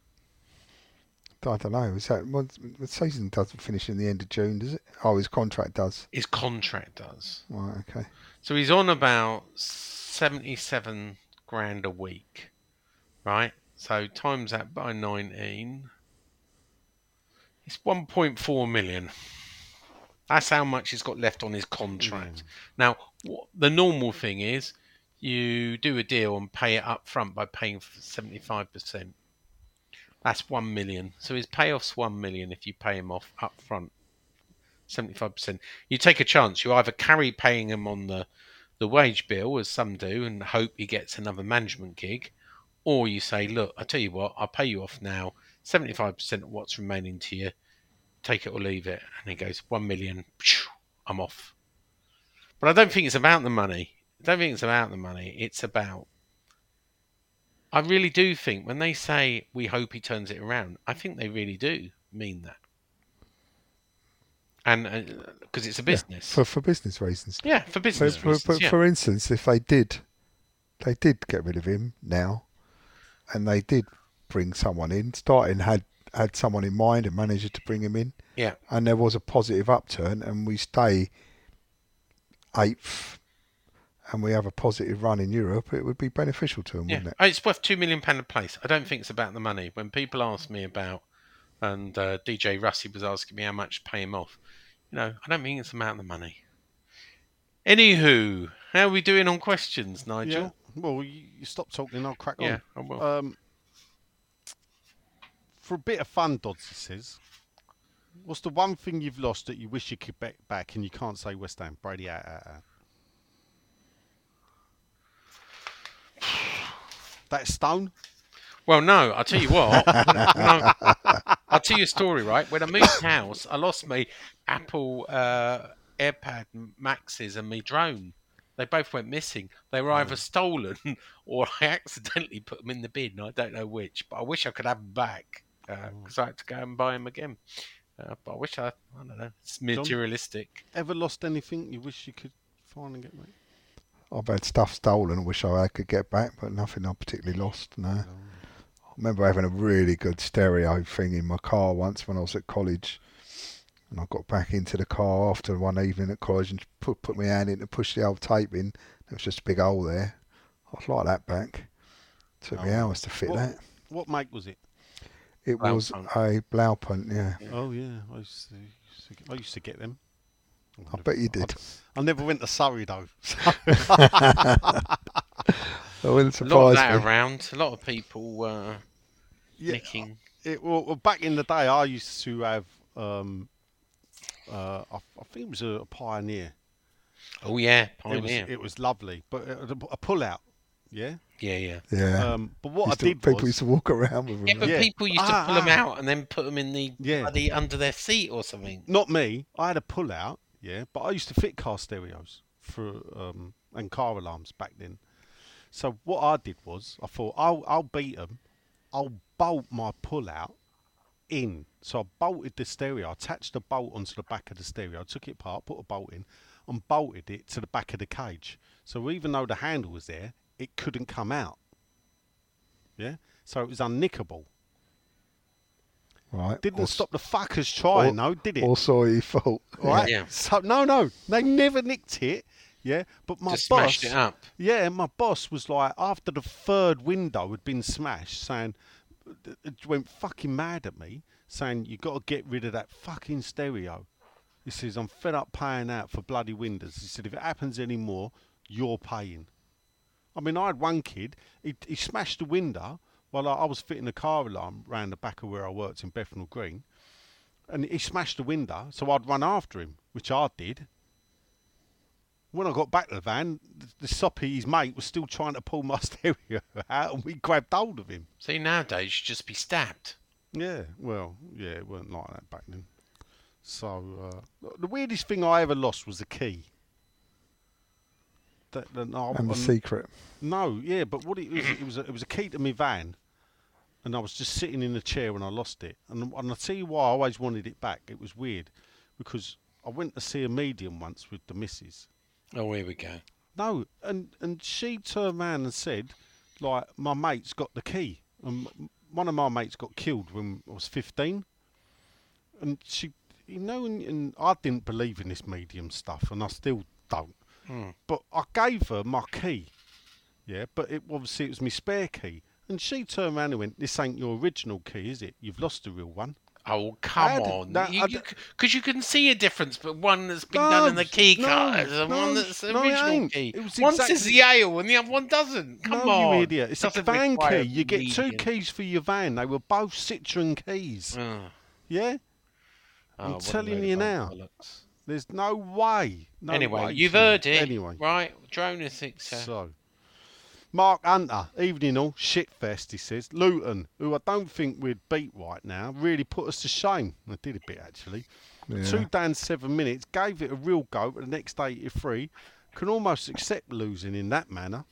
I don't know. Is that well, the season doesn't finish in the end of June, does it? Oh, his contract does. His contract does. Right. Okay. So he's on about seventy-seven grand a week, right? So times that by nineteen, it's one point four million. That's how much he's got left on his contract. Now, what, the normal thing is you do a deal and pay it up front by paying seventy-five percent. That's one million. So his payoff's one million if you pay him off up front. seventy-five percent. You take a chance. You either carry paying him on the, the wage bill, as some do, and hope he gets another management gig, or you say, look, I tell you what, I'll pay you off now, seventy-five percent of what's remaining to you, take it or leave it. And he goes, one million, phew, I'm off. But I don't think it's about the money. I don't think it's about the money. It's about... I really do think when they say, we hope he turns it around, I think they really do mean that. And because uh, it's a business. Yeah, for for business reasons. Yeah, for So, business for, reasons. but yeah. for instance, if they did, they did get rid of him now, and they did bring someone in, starting had had someone in mind, a manager to bring him in, Yeah. and there was a positive upturn, and we stay eighth, and we have a positive run in Europe, it would be beneficial to them, Yeah. wouldn't it? Oh, it's worth two million pound a place. I don't think it's about the money. When people ask me about, and uh, D J Russie was asking me how much to pay him off, you know, I don't think it's about the money. Anywho, how are we doing on questions, Yeah. Nigel? Well, you, you stop talking, I'll crack Yeah, on. I will. Um, for a bit of fun, Dodds, he says, what's the one thing you've lost that you wish you could get back and you can't say West Ham? Brady out, out, out. That Stone? Well, no, I'll tell you what. no, I'll tell you a story, right? When I moved house, I lost my Apple uh, AirPad Maxes and my drone. They both went missing. They were either stolen or I accidentally put them in the bin. I don't know which, but I wish I could have them back because uh, I had to go and buy them again. Uh, but I wish I, I don't know, it's materialistic. Ever lost anything you wish you could find and get back? I've had stuff stolen, I wish I could get back, but nothing I particularly lost, no. I remember having a really good stereo thing in my car once when I was at college, and I got back into the car after one evening at college and put put my hand in to push the old tape in. There was just a big hole there. I'd like that back. Took Oh, me hours to fit what, that. What make was it? It was Blaupunkt. a Blaupunkt, yeah. Oh, yeah. I used to, used to get, I used to get them. I bet you did. I never went to Surrey though. That wouldn't A lot of surprise that me. around. A lot of people uh, Yeah, nicking. It, well, well, back in the day, I used to have. Um, uh, I, I think it was a, a Pioneer. Oh yeah, It Pioneer. was, it was lovely, but a, a pull-out. Yeah. Yeah, yeah. Yeah. Um, but what Used I to- did people was. used to walk around with them. Yeah, but Yeah. people used to Ah, pull them ah. out and then put them in the Yeah. bloody under their seat or something. Not me. I had a pull-out. Yeah, but I used to fit car stereos for um, and car alarms back then. So what I did was, I thought I'll I'll beat them. I'll bolt my pull-out in. So I bolted the stereo, I attached the bolt onto the back of the stereo, I took it apart, put a bolt in, and bolted it to the back of the cage. So even though the handle was there, it couldn't come out. Yeah? So it was unnickable. Right. Didn't Or- stop the fuckers trying or- though, did it? Or saw your fault. Right? Yeah. So no, no, they never nicked it. Yeah, but my Just boss, smashed it up. yeah, my boss was like, after the third window had been smashed, saying, it went fucking mad at me, saying, you got to get rid of that fucking stereo. He says, I'm fed up paying out for bloody windows. He said, if it happens anymore, you're paying. I mean, I had one kid, he, he smashed the window while I, I was fitting a car alarm round the back of where I worked in Bethnal Green. And he smashed the window, so I'd run after him, which I did. When I got back to the van, the, the soppy, his mate, was still trying to pull my stereo out, and we grabbed hold of him. See, nowadays you'd just be stabbed. Yeah, well, yeah, it weren't like that back then. So, uh, the weirdest thing I ever lost was a key. That, that, no, And the um, secret. No, yeah, but what it was, it was a, it was a key to my van, and I was just sitting in a chair when I lost it. And, and I'll tell you why I always wanted it back. It was weird, because I went to see a medium once with the missus. Oh, here we go. No, and, and she turned around and said, like, my mate's got the key. And m- one of my mates got killed when I was fifteen. And she, you know, and, and I didn't believe in this medium stuff, and I still don't. Hmm. But I gave her my key. Yeah, but it obviously it was my spare key. And she turned around and went, this ain't your original key, is it? You've lost the real one. Oh, I come had- on. that- Because I you, d- because you can see a difference, but one that's been No, done in the key no, cutters and no, one that's the no, it original ain't. key. It was One says exactly- Yale and the other one doesn't. Come no, on. you idiot. It's a Doesn't van key. require You get two medium. keys for your van. They were both Citroen keys. Oh, Yeah? oh, I'm what a telling load you of now. bollocks. There's no way. No Anyway, way you've for heard it. Anyway. Right, drone fixer. So, Mark Hunter, evening all, shitfest, he says. Luton, who I don't think we'd beat right now, really put us to shame. I did a bit, actually. Yeah. Two down seven minutes, gave it a real go, but the next eighty-three, can almost accept losing in that manner.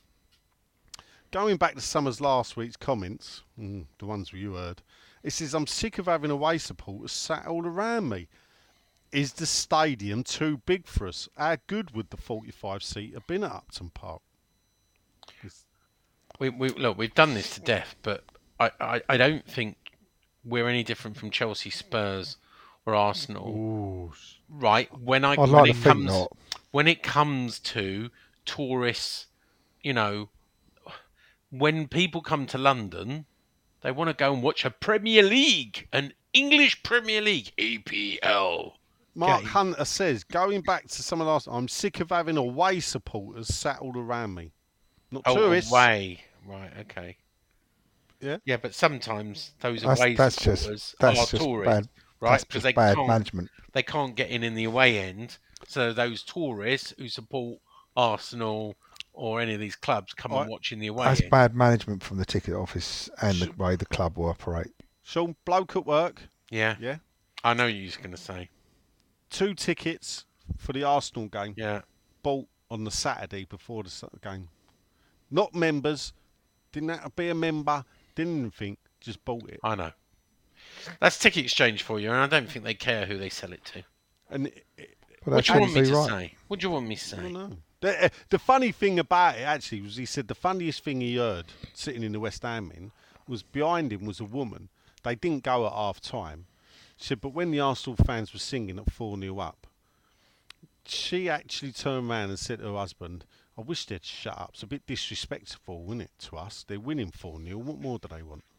Going back to Summers last week's comments, mm, the ones you heard, it says, I'm sick of having away supporters sat all around me. Is the stadium too big for us? How good would the forty-five seat have been at Upton Park? It's- We, we look, we've done this to death, but I, I, I don't think we're any different from Chelsea, Spurs, or Arsenal. Ooh. Right? When I I'd when like to it think comes not. when it comes to tourists, you know, when people come to London, they want to go and watch a Premier League, an English Premier League, E P L. Mark game. Hunter says, going back to some of the last, I'm sick of having away supporters sat all around me. Not Oh, tourists. away. Right, okay. Yeah. Yeah, but sometimes those That's, away that's just supporters that's are just tourists, bad. right? That's Because just they bad can't management. they can't get in in the away end. So those tourists who support Arsenal or any of these clubs come I- and watch in the away That's end. bad management from the ticket office and the way the club will operate. Sean, bloke at work. Yeah, Yeah. I know what you're going to say. Two tickets for the Arsenal game. Yeah, Bought on the Saturday before the s- game. Not members. Didn't have to be a member. Didn't even think. Just bought it. I know. That's ticket exchange for you, and I don't think they care who they sell it to. And it, it, But What that's do you want me absolutely to right. say? What do you want me to I say? don't know. The, uh, the funny thing about it actually was he said the funniest thing he heard sitting in the West Ham in was behind him was a woman. They didn't go at half time. She said, but when the Arsenal fans were singing at four nil up, she actually turned around and said to her husband, I wish they'd shut up. It's a bit disrespectful, isn't it, to us? They're winning four nil. What more do they want?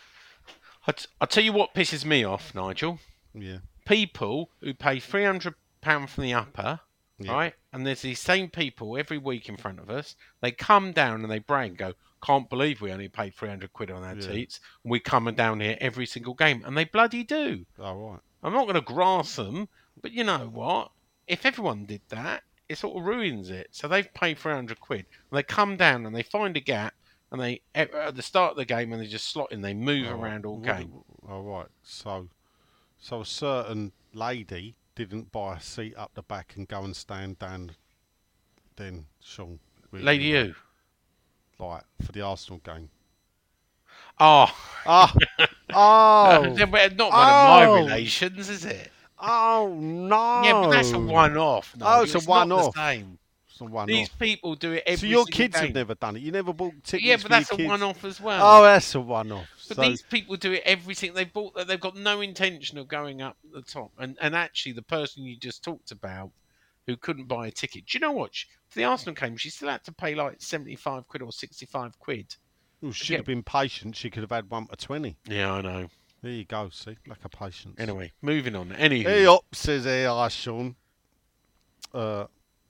I'll, t- I'll tell you what pisses me off, Nigel. Yeah. People who pay three hundred pound from the upper, Yeah. right? And there's these same people every week in front of us. They come down and they brag and go, can't believe we only paid three hundred quid on our Yeah. seats. We come down here every single game. And they bloody do. Oh, right. I'm not going to grass them, but you know what? If everyone did that, it sort of ruins it. So they've paid three hundred quid. And they come down and they find a gap. And they, at the start of the game, and they just slot in, they move Oh, around all what- game. Oh, right. So, so a certain lady didn't buy a seat up the back and go and stand down. Then, Sean. really, Lady like, who? Like for the Arsenal game. Oh. Ah. Oh. They're not one of Oh. my relations, is it? Oh no. Yeah, but that's a one-off. No, Oh, it's a not one-off. the same. It's a one-off. These people do it every So your single kids game. have never done it. You never bought tickets. Yeah, but for that's your a kids? one-off as well. Oh, that's a one-off. But So, these people do it every single. They've bought. They've got no intention of going up the top. And and actually, the person you just talked about, who couldn't buy a ticket. Do you know what? For the Arsenal game, she still had to pay like seventy-five quid or sixty-five quid. well, she'd Yeah. have been patient. She could have had one for twenty. Yeah, I know. There you go. See, lack of patience. Anyway, moving on. Anywho, Hey up, says A I Sean. Uh,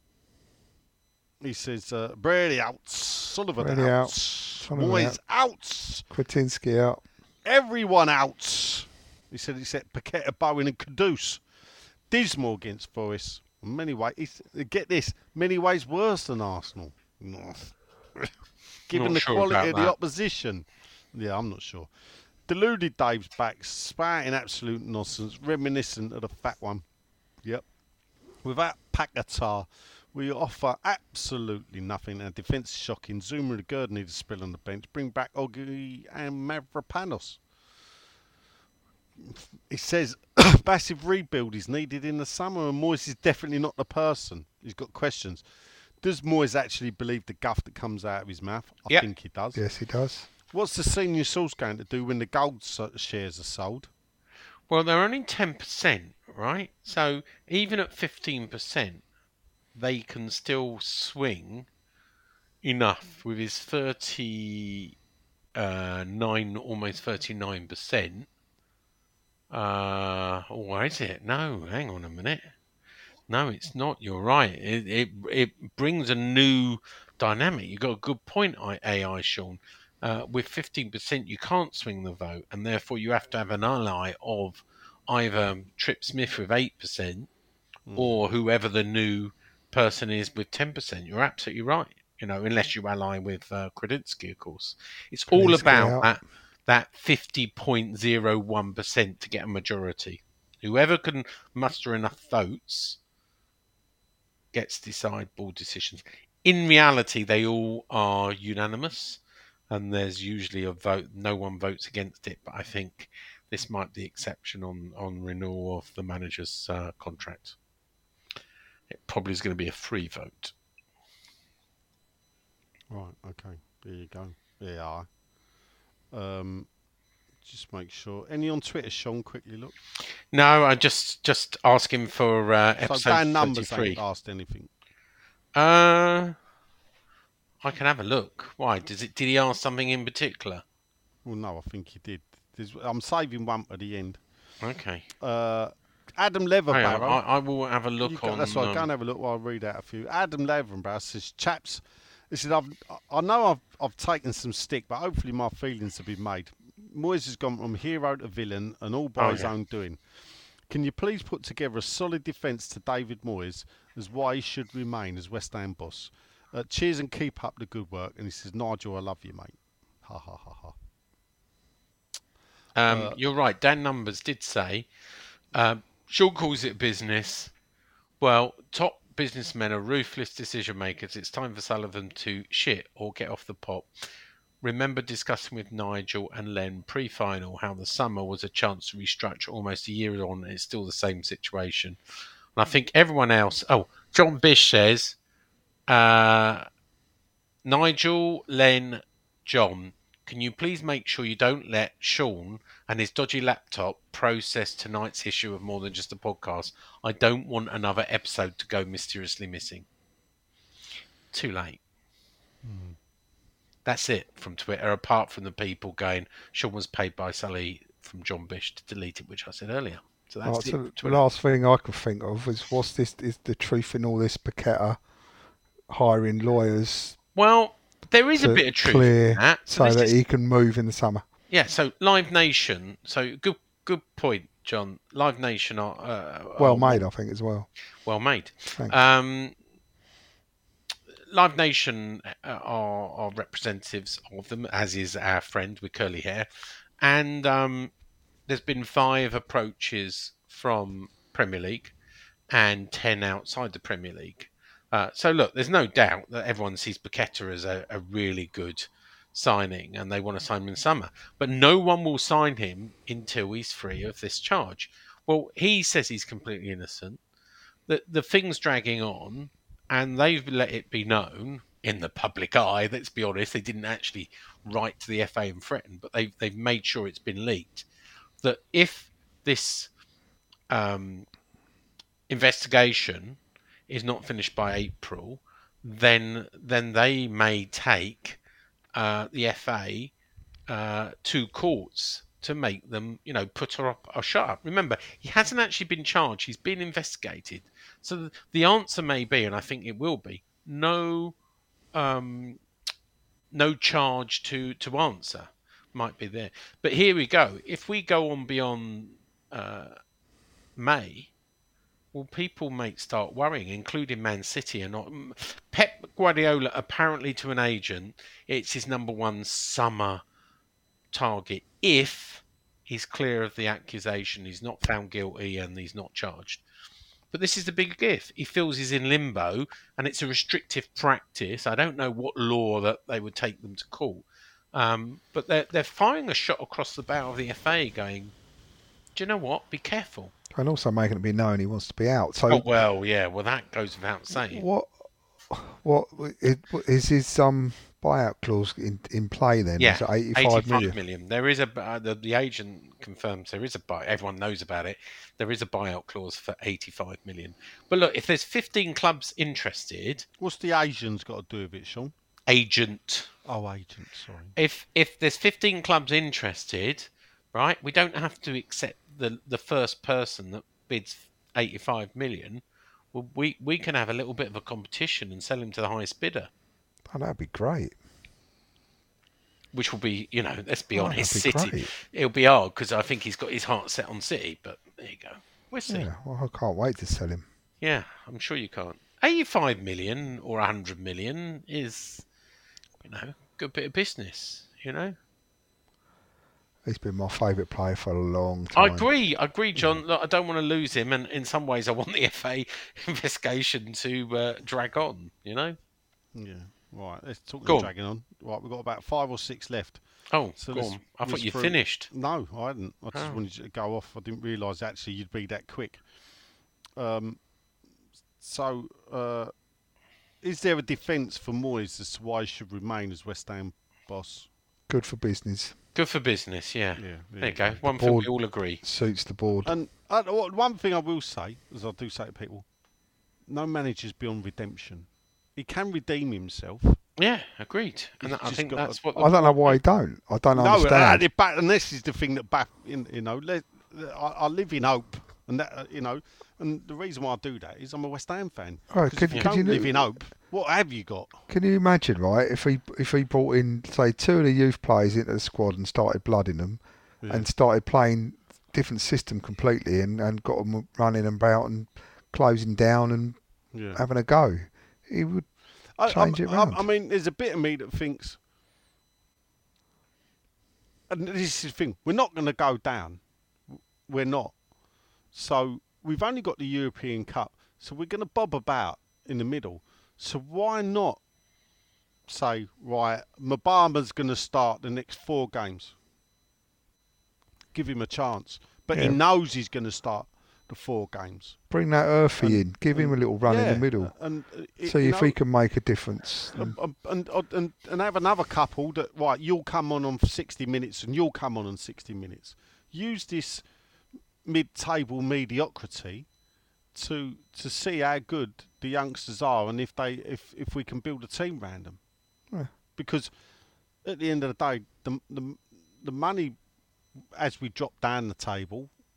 he says uh, Brady out, Sullivan Brady out, out, Sullivan Moyes out, Kretinsky out. everyone out. He said he said Paqueta, Bowen, and Caduce. Dismal against Forest. In many ways, he's, get this, many ways worse than Arsenal. No. Given Not the sure quality about of the that. opposition. Yeah, I'm not sure. Deluded Dave's back, spouting absolute nonsense, reminiscent of the fat one. Yep. Without Paqueta, we offer absolutely nothing. Our defence is shocking. Zuma and Gerd need to spill on the bench. Bring back Ogi and Mavropanos. He says massive rebuild is needed in the summer, and Moyes is definitely not the person. He's got questions. Does Moyes actually believe the guff that comes out of his mouth? I Yep. think he does. Yes, he does. What's the senior source going to do when the gold so- shares are sold? well, they're only ten percent, right? So even at fifteen percent, they can still swing enough with his thirty-nine, almost thirty-nine percent. Uh, or is it? No, hang on a minute. No, it's not. You're right. It it, it brings a new dynamic. You've got a good point, A I, Sean. Uh, with fifteen percent, you can't swing the vote, and therefore you have to have an ally of either Trip Smith with eight percent or whoever the new person is with ten percent. You're absolutely right. You know, unless you ally with uh, Kredinsky, of course. It's all Kredinsky about out. that that fifty point zero one percent to get a majority. Whoever can muster enough votes gets to decide board decisions. In reality, they all are unanimous, and there's usually a vote. No one votes against it, but I think this might be the exception on, on renewal of the manager's uh, contract. It probably is going to be a free vote. Right, okay. There you go. There you are. Um, just make sure. Any on Twitter, Sean? Quickly look. No, I just just asking for uh, So episode Dan Numbers thirty-three. ain't asked anything. Uh, I can have a look. Why? Does it? Did he ask something in particular? Well, no, I think he did. There's, I'm saving one at the end. Okay. Uh, Adam Hang on, Leatherbarrow. I, I will have a look You go- on. That's right. um, Go and have a look while I read out a few. Adam Leatherbarrow says, "Chaps, he said I've I know I've I've taken some stick, but hopefully my feelings have been made. Moyes has gone from hero to villain, and all by Oh, his yeah. own doing. Can you please put together a solid defence to David Moyes as why he should remain as West Ham boss? Uh, cheers and keep up the good work." And he says, "Nigel, I love you, mate." Ha ha ha ha. Um, Uh, you're right. Dan Numbers did say, um, Sean calls it business. Well, top businessmen are ruthless decision makers. It's time for Sullivan to shit or get off the pot. Remember discussing with Nigel and Len pre-final how the summer was a chance to restructure almost a year on, and it's still the same situation. And I think everyone else... Oh, John Bish says, uh, Nigel, Len, John, can you please make sure you don't let Sean and his dodgy laptop process tonight's issue of More Than Just a Podcast? I don't want another episode to go mysteriously missing. Too late. That's it from Twitter, apart from the people going, Sean was paid by Sully from John Bish to delete it, which I said earlier. So that's Right, the, so the Twitter. last thing I can think of is what's this? Is the truth in all this? Paqueta hiring lawyers Well, there is a to bit of truth clear in that. so this that is- he can move in the summer. Yeah, so Live Nation. So good, good point, John. Live Nation are uh, Well are made, I think, as well. well made. Thanks. Um, Live Nation are, are representatives of them, as is our friend with curly hair, and um, there's been five approaches from Premier League and ten outside the Premier League. Uh, so look, there's no doubt that everyone sees Paqueta as a, a really good signing and they want to sign him in summer. But no one will sign him until he's free of this charge. Well, he says he's completely innocent. The, the thing's dragging on and they've let it be known in the public eye, let's be honest, they didn't actually write to the F A and threaten, but they've, they've made sure it's been leaked, that if this um, investigation is not finished by April, then then they may take uh, the F A uh, to courts to make them, you know, put her up or shut up. Remember, he hasn't actually been charged; he's been investigated. So the answer may be, and I think it will be, no, um, no charge to to answer might be there. But here we go. If we go on beyond uh, May. Well, people may start worrying, including Man City. And not Pep Guardiola, apparently to an agent, it's his number one summer target if he's clear of the accusation, he's not found guilty and he's not charged. But this is the big if. He feels he's in limbo and it's a restrictive practice. I don't know what law that they would take them to court. Um, but they're, they're firing a shot across the bow of the F A going, do you know what? Be careful. And also making it be known he wants to be out. So oh, well, yeah. Well, that goes without saying. What what is his um buyout clause in, in play then? Yeah, is it eighty-five million? million. There is a uh, the, the agent confirms there is a buy. Everyone knows about it. There is a buyout clause for eighty-five million. But look, if there's fifteen clubs interested, what's the Asians got to do with it, Sean? Agent. Oh, agent. Sorry. If if there's fifteen clubs interested, right, we don't have to accept the the first person that bids eighty-five million. Well, we we can have a little bit of a competition and sell him to the highest bidder. Oh, that'd be great. Which will be, you know, let's be Oh, honest, that'd be City. great. It'll be hard because I think he's got his heart set on City. But there you go. We'll see. Yeah, well, I can't wait to sell him. Yeah, I'm sure you can't. eighty-five million or one hundred million is, you know, a good bit of business, you know. He's been my favourite player for a long I time. agree, I agree, John. Look, I don't want to lose him, and in some ways, I want the F A investigation to uh, drag on. You know. Yeah. Right. Let's talk Go about on. dragging on. Right. We've got about five or six left. Oh, So go let's on. I thought whiz you through- finished. No, I hadn't. I just Oh. wanted you to go off. I didn't realise actually you'd be that quick. Um. So, uh, is there a defence for Moyes as to why he should remain as West Ham boss? Good for business. Good for business, yeah. Yeah. There you go. One The thing board- we all agree. Suits the board. And uh, one thing I will say, as I do say to people, no manager's beyond redemption. He can redeem himself. Yeah, agreed. And He's I just think got that's a- what. The I don't know why he don't. I don't No, understand. uh, the back, and this is the thing that back, in, you know, let, I, I live in hope, and that, uh, you know, and the reason why I do that is I'm a West Ham fan. Oh, 'Cause could- if you could don't you live know- in hope, what have you got? Can you imagine, right? If he if he brought in, say, two of the youth players into the squad and started blooding them, Yeah. and started playing different system completely, and, and got them running about and closing down and Yeah. having a go, he would I, change I, it round. I, I mean, there's a bit of me that thinks, and this is the thing, we're not going to go down. We're not. So we've only got the European Cup, so we're going to bob about in the middle. So why not say, right, Mabama's going to start the next four games? Give him a chance. But he Yeah. knows he's going to start the four games. Bring that Earthy And- in, give him a little run in Yeah, the middle, And, uh, it- see you if know, he can make a difference. and, and, and, and, and have another couple that, right, you'll come on on for sixty minutes and you'll come on on sixty minutes. Use this mid-table mediocrity to to see how good the youngsters are and if they if, if we can build a team around them. Yeah. Because at the end of the day, the, the, the money, as we drop down the table,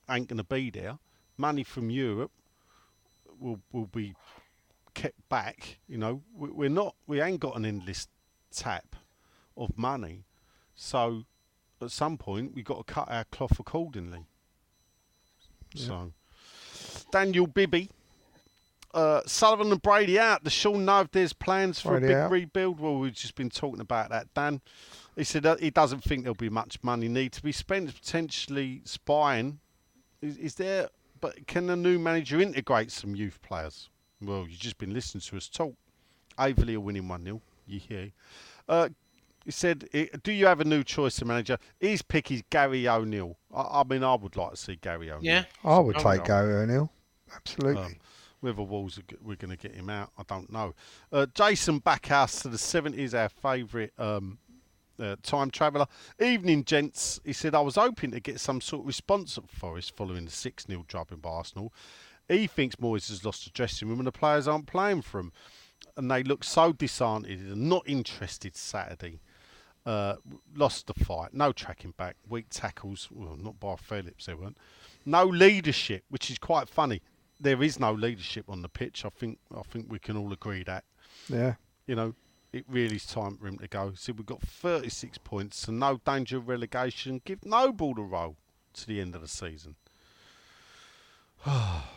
ain't going to be there. Money from Europe will will be kept back. You know, we, we're not. We ain't got an endless tap of money. So at some point we got to cut our cloth accordingly. Yeah. So Daniel Bibby. Uh, Sullivan and Brady out. Does Sean know if there's plans for Brady a big out. rebuild? Well, we've just been talking about that, Dan. He said that he doesn't think there'll be much money need to be spent potentially spying. Is, is there? But can the new manager integrate some youth players? Well, you've just been listening to us talk. Averley are winning one nil. You hear? Uh, he said, do you have a new choice to manager? His pick is Gary O'Neill. I, I mean, I would like to see Gary O'Neill. Yeah. I would I take would. Gary O'Neill. Absolutely. Um, whether Wolves are, g- we're going to get him out, I don't know. Uh, Jason Backhouse to the seventies, our favourite um, uh, time traveller. Evening, gents. He said, I was hoping to get some sort of response at Forest following the six nil drubbing by Arsenal. He thinks Moyes has lost the dressing room and the players aren't playing for him. And they look so disheartened and not interested Saturday. Uh, lost the fight. No tracking back. Weak tackles. Well, not by Phillips, they weren't. No leadership, which is quite funny. There is no leadership on the pitch. I think I think we can all agree that. Yeah. You know, it really is time for him to go. So we've got thirty-six points and no danger of relegation. Give no ball to roll to the end of the season. mm,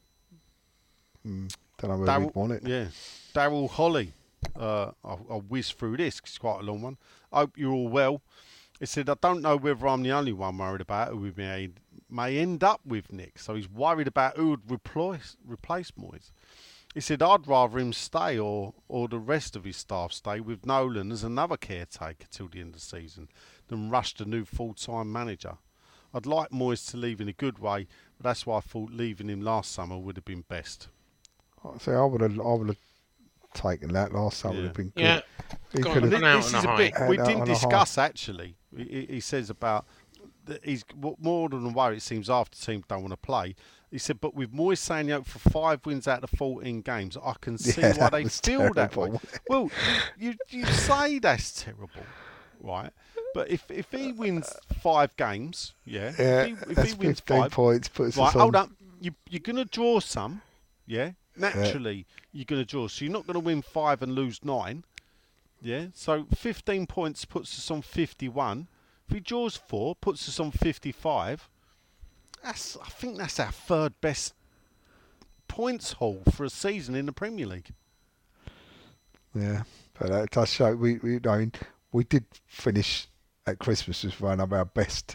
don't know where Darryl, we'd want it. Yeah. Daryl Holly. Uh, I'll, I'll whiz through this 'cause it's quite a long one. Hope you're all well. He said, I don't know whether I'm the only one worried about who we may, may end up with, Nick. So he's worried about who would replace, replace Moyes. He said, I'd rather him stay or, or the rest of his staff stay with Nolan as another caretaker till the end of the season than rush the new full-time manager. I'd like Moyes to leave in a good way, but that's why I thought leaving him last summer would have been best. See, I would have, I would have taken that last summer. Yeah. Would have been good. Yeah. He Go could on, have. run out This on is a a bit high. we Out didn't on a high. discuss actually. He, he says about that he's more than worried. It seems after teams don't want to play. He said, but with Moyes saying he hoped for five wins out of fourteen games, I can see Yeah, why that they was feel that terrible, way. wasn't it? Well, you you say that's terrible, right? But if if he wins five games, yeah, Yeah, if he, if that's he wins fifteen five, points. Puts right? us Hold on. up, you you're gonna draw some, yeah. Naturally, you're gonna draw, so you're not gonna win five and lose nine. Yeah, so fifteen points puts us on fifty-one. If he draws four, puts us on fifty-five. That's, I think that's our third best points haul for a season in the Premier League. Yeah, but that does show. We, we, I mean, we did finish at Christmas with one of our best.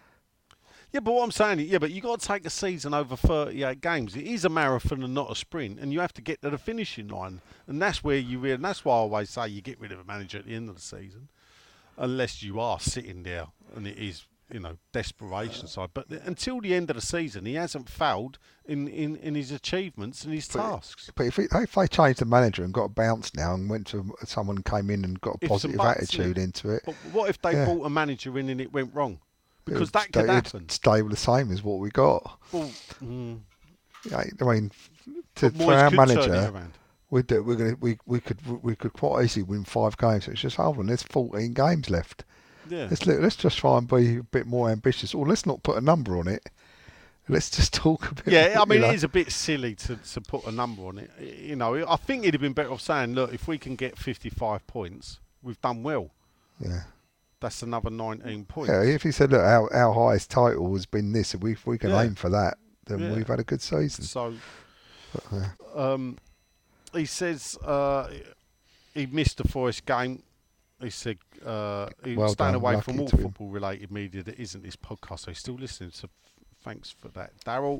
Yeah, but what I'm saying, yeah, but you got to take a season over thirty-eight games. It is a marathon and not a sprint, and you have to get to the finishing line, and that's where you. And that's why I always say you get rid of a manager at the end of the season, unless you are sitting there and it is, you know, desperation side. But until the end of the season, he hasn't failed in, in, in his achievements and his But- tasks. But if, it, if they changed the manager and got a bounce now and went to someone came in and got a If some positive buts, attitude yeah. into it, But what if they Yeah. brought a manager in and it went wrong? Because it'd that could stay, it'd happen. stay the same as what we got. Well, mm, Yeah, I mean, to, but for Moyes our could turn it manager, around. we do, we're gonna we we could we could quite easily win five games. It's just hold on, there's fourteen games left. Yeah. Let's look, let's just try and be a bit more ambitious, or let's not put a number on it. Let's just talk a bit. Yeah, I you mean, know. it is a bit silly to, to put a number on it. You know, I think it'd have been better off saying, look, if we can get fifty-five points, we've done well. Yeah. That's another nineteen points. Yeah, if he said, look, our, our highest title has been this, if we, if we can Yeah. aim for that, then Yeah. we've had a good season. So, Yeah. um, he says uh, he missed the Forest game. He said uh, he Well was staying done, away lucky from all to him. football-related media that isn't this podcast. So he's still listening. So thanks for that, Daryl.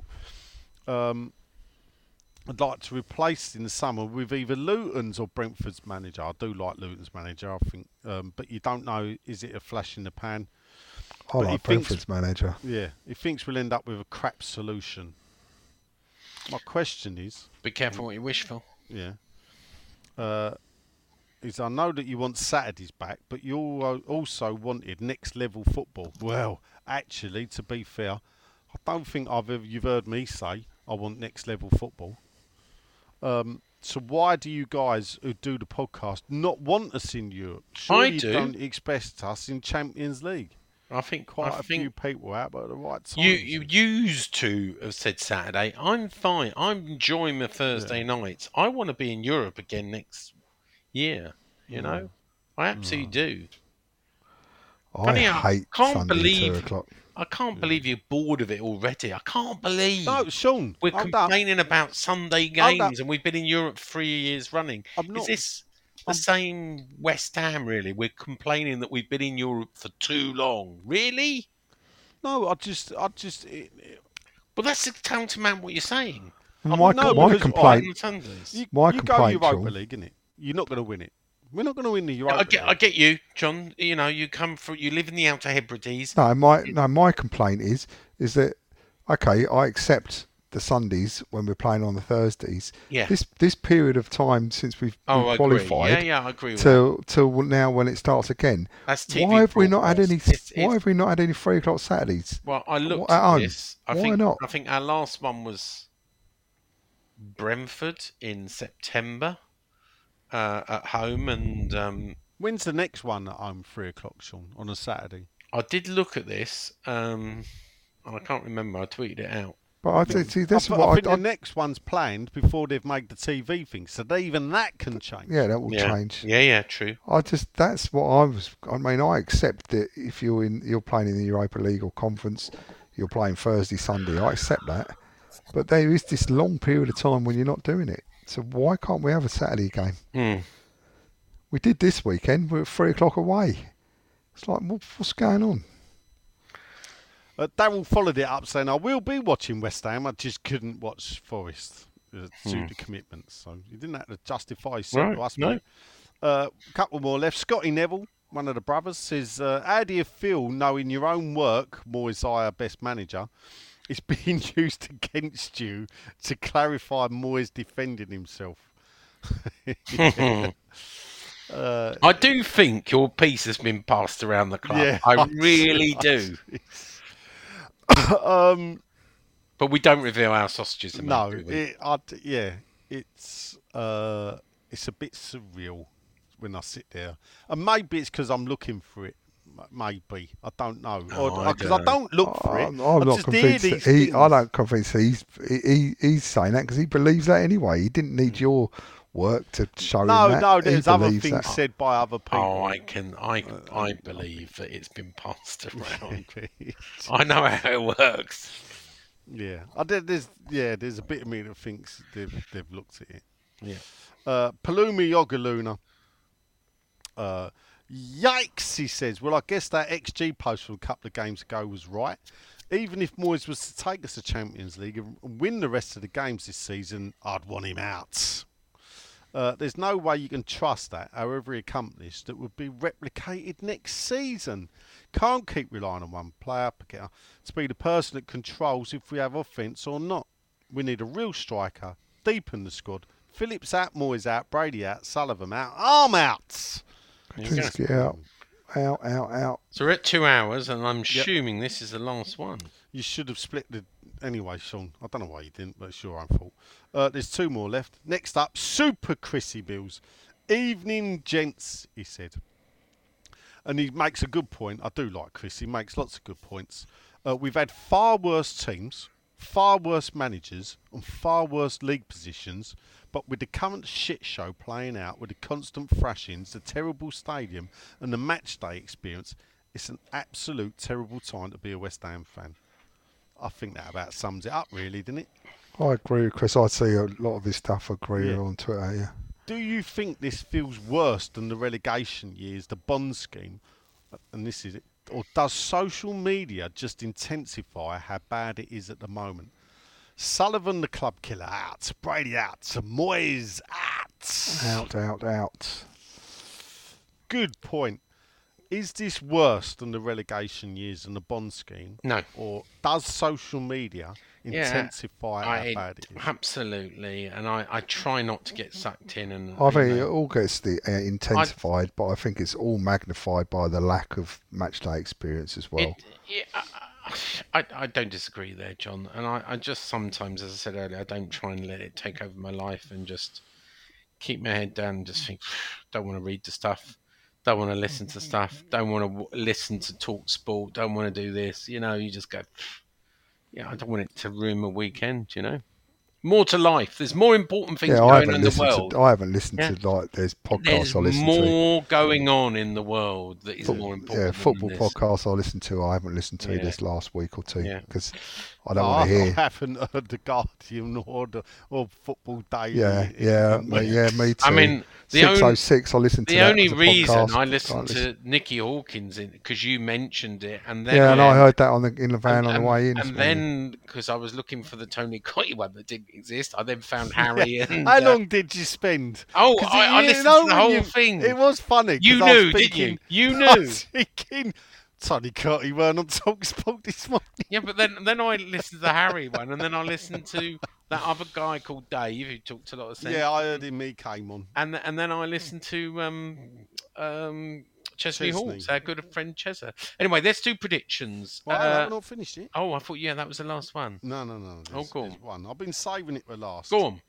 Um, I'd like to replace in the summer with either Luton's or Brentford's manager. I do like Luton's manager, I think, um, but you don't know, is it a flash in the pan? I but he like thinks- Brentford's manager. Yeah, he thinks we'll end up with a crap solution. My question is, Be careful what you wish for. yeah, uh, is I know that you want Saturdays back, but you al- also wanted next level football. Well, actually, to be fair, I don't think I've ever, you've heard me say I want next level football. Um, so why do you guys who do the podcast not want us in Europe? Surely do. you don't expect us in Champions League. I think quite I a think few people out, but at the right time. You you used to have said Saturday. I'm fine. I'm enjoying my Thursday Yeah. nights. I want to be in Europe again next year. You Mm. know, I absolutely do. I Funny, I hate can't Sunday at two believe o'clock. I can't believe you're bored of it already. I can't believe No, Sean, we're hold up. complaining about Sunday Hold up. games and we've been in Europe three years running. I'm Is not- this the I'm- same West Ham? Really, we're complaining that we've been in Europe for too long. Really? No, I just, I just. It, it, Well, that's tantamount what you're saying. My, well, no, my because- complaint, On Sundays. you, My you go complaint, Europa Sean- League, innit? You're not going to win it. We're not going to win the I Europa get, League. I get you, John. You know, you come from, you live in the Outer Hebrides. no, my no, my complaint is is that okay, I accept the Sundays when we're playing on the Thursdays. Yeah. This this period of time since we've, Oh, we've I agree. qualified Yeah, yeah, I agree with till till now when it starts again. That's T V Why have we not had any? broadcast. It's- why it's- have we not had any three o'clock Saturdays? Well, I looked At at home. this. I Why think, not? I think our last one was Brentford in September uh, at home, and um, When's the next one at home? Three o'clock, Sean, on a Saturday. I did look at this. Um, and I can't remember. I tweeted it out. But I think, see, this is I, I what think I, I the next one's planned before they've made the T V thing, so they, even that can change. yeah, that will Yeah, change. yeah, yeah, true. I just that's what I was. I mean, I accept that if you're in, you're playing in the Europa League or Conference, you're playing Thursday, Sunday. I accept that, but there is this long period of time when you're not doing it. So why can't we have a Saturday game? Hmm. We did this weekend. We're at three o'clock away. It's like, what, what's going on? Uh, Darryl followed it up saying, I will be watching West Ham, I just couldn't watch Forest uh, due to commitments. So you didn't have to justify yourself Right, to us. no. mate. Uh, couple more left. Scotty Neville, one of the brothers, says, uh, how do you feel knowing your own work, Moyes, our best manager, is being used against you to clarify Moyes defending himself? uh, I do think your piece has been passed around the club. Yeah, I I really see, I do. um, But we don't reveal our sausages. in No, that, do we? it, I'd, yeah, it's uh, it's a bit surreal when I sit there, and maybe it's because I'm looking for it. M- Maybe I don't know, Oh, I because I, don't don't look for it. I'm, I'm I not just hear convinced. these That he, things. I don't convince he's he, he's saying that because he believes that anyway. He didn't need your work to show No, him that. no, He there's other believes things that. said by other people. Oh, I can, I, I believe that it's been passed around. I know how it works. yeah, I did. There's yeah, there's a bit of me that thinks they've they've looked at it. Yeah. Uh, Palumi Yogaluna. Uh, yikes, he says. Well, I guess that X G post from a couple of games ago was right. Even if Moyes was to take us to Champions League and win the rest of the games this season, I'd want him out. Uh, there's no way you can trust that, however accomplished, that would be replicated next season. Can't keep relying on one player to be the person that controls if we have offence or not. We need a real striker, deepen the squad. Phillips out, Moyes out, Brady out, Sullivan out, arm out. There you Just go. get out, out, out, out. So we're at two hours, and I'm assuming this is the last one. You should have split the... Anyway, Sean, I don't know why you didn't, but it's your own fault. Uh, there's two more left. Next up, Super Chrissy Bills. Evening, gents, he said. And he makes a good point. I do like Chris. He makes lots of good points. Uh, we've had far worse teams, far worse managers, and far worse league positions. But with the current shit show playing out, with the constant thrashings, the terrible stadium, and the match day experience, it's an absolute terrible time to be a West Ham fan. I think that about sums it up, really, didn't it? I agree with Chris. I see a lot of his stuff. Agree Yeah. on Twitter. Yeah. Do you think this feels worse than the relegation years, the bond scheme? And this is it. Or does social media just intensify how bad it is at the moment? Sullivan, the club killer, out. Brady out. Moyes out. Out, out, out. Good point. Is this worse than the relegation years and the bond scheme? No. Or does social media Yeah, intensify how I, bad it is? absolutely, and I, I try not to get sucked in. And I you think it know, all gets the, uh, intensified, but I think it's all magnified by the lack of matchday experience as well. It, yeah, I, I, I don't disagree there, John. And I, I just sometimes, as I said earlier, I don't try and let it take over my life and just keep my head down and just think, don't want to read the stuff. don't want to listen to stuff, don't want to w- listen to talk sport, don't want to do this. You know, you just go, yeah, I don't want it to ruin my weekend, you know. More to life. There's more important things Yeah, I going haven't on in the listened world. to. I haven't listened Yeah. to like there's podcasts There's I listen more to. going on in the world that is Foot- more important. Yeah, football than this. podcasts I listen to. I haven't listened to Yeah. this last week or two Yeah. because I don't No, want to I, hear. I haven't heard the Guardian or the or Football Daily. Yeah, in- yeah, in me, weeks. yeah, me too. I mean, the six only- oh six. I listened to The that only as a reason podcast. I listened Can't to listen- Nicky Hawkins in because you mentioned it, and then Yeah, and I um, heard that on the in the van and, on and- the way in. this and morning. then because I was looking for the Tony Cottee one that didn't exist, I then found Harry. And, How uh, long did you spend? Oh, 'Cause I, I you listened know to the when whole you- thing. It was funny. 'cause You I was knew, didn't thinking- you? You I knew. was thinking, Tony Curty weren't on TalkSport this morning. Yeah, but then then I listened to the Harry one, and then I listened to that other guy called Dave who talked a lot of sense. Yeah, I heard him. He came on. And and then I listened to um um Chesney Chesney. Hawks, our good friend Chesa. Anyway, let's do predictions. Well, Uh, I've not finished it. oh, I thought yeah, that was the last one. No, no, no. There's, go on. there's one. I've been saving it for last. Go on.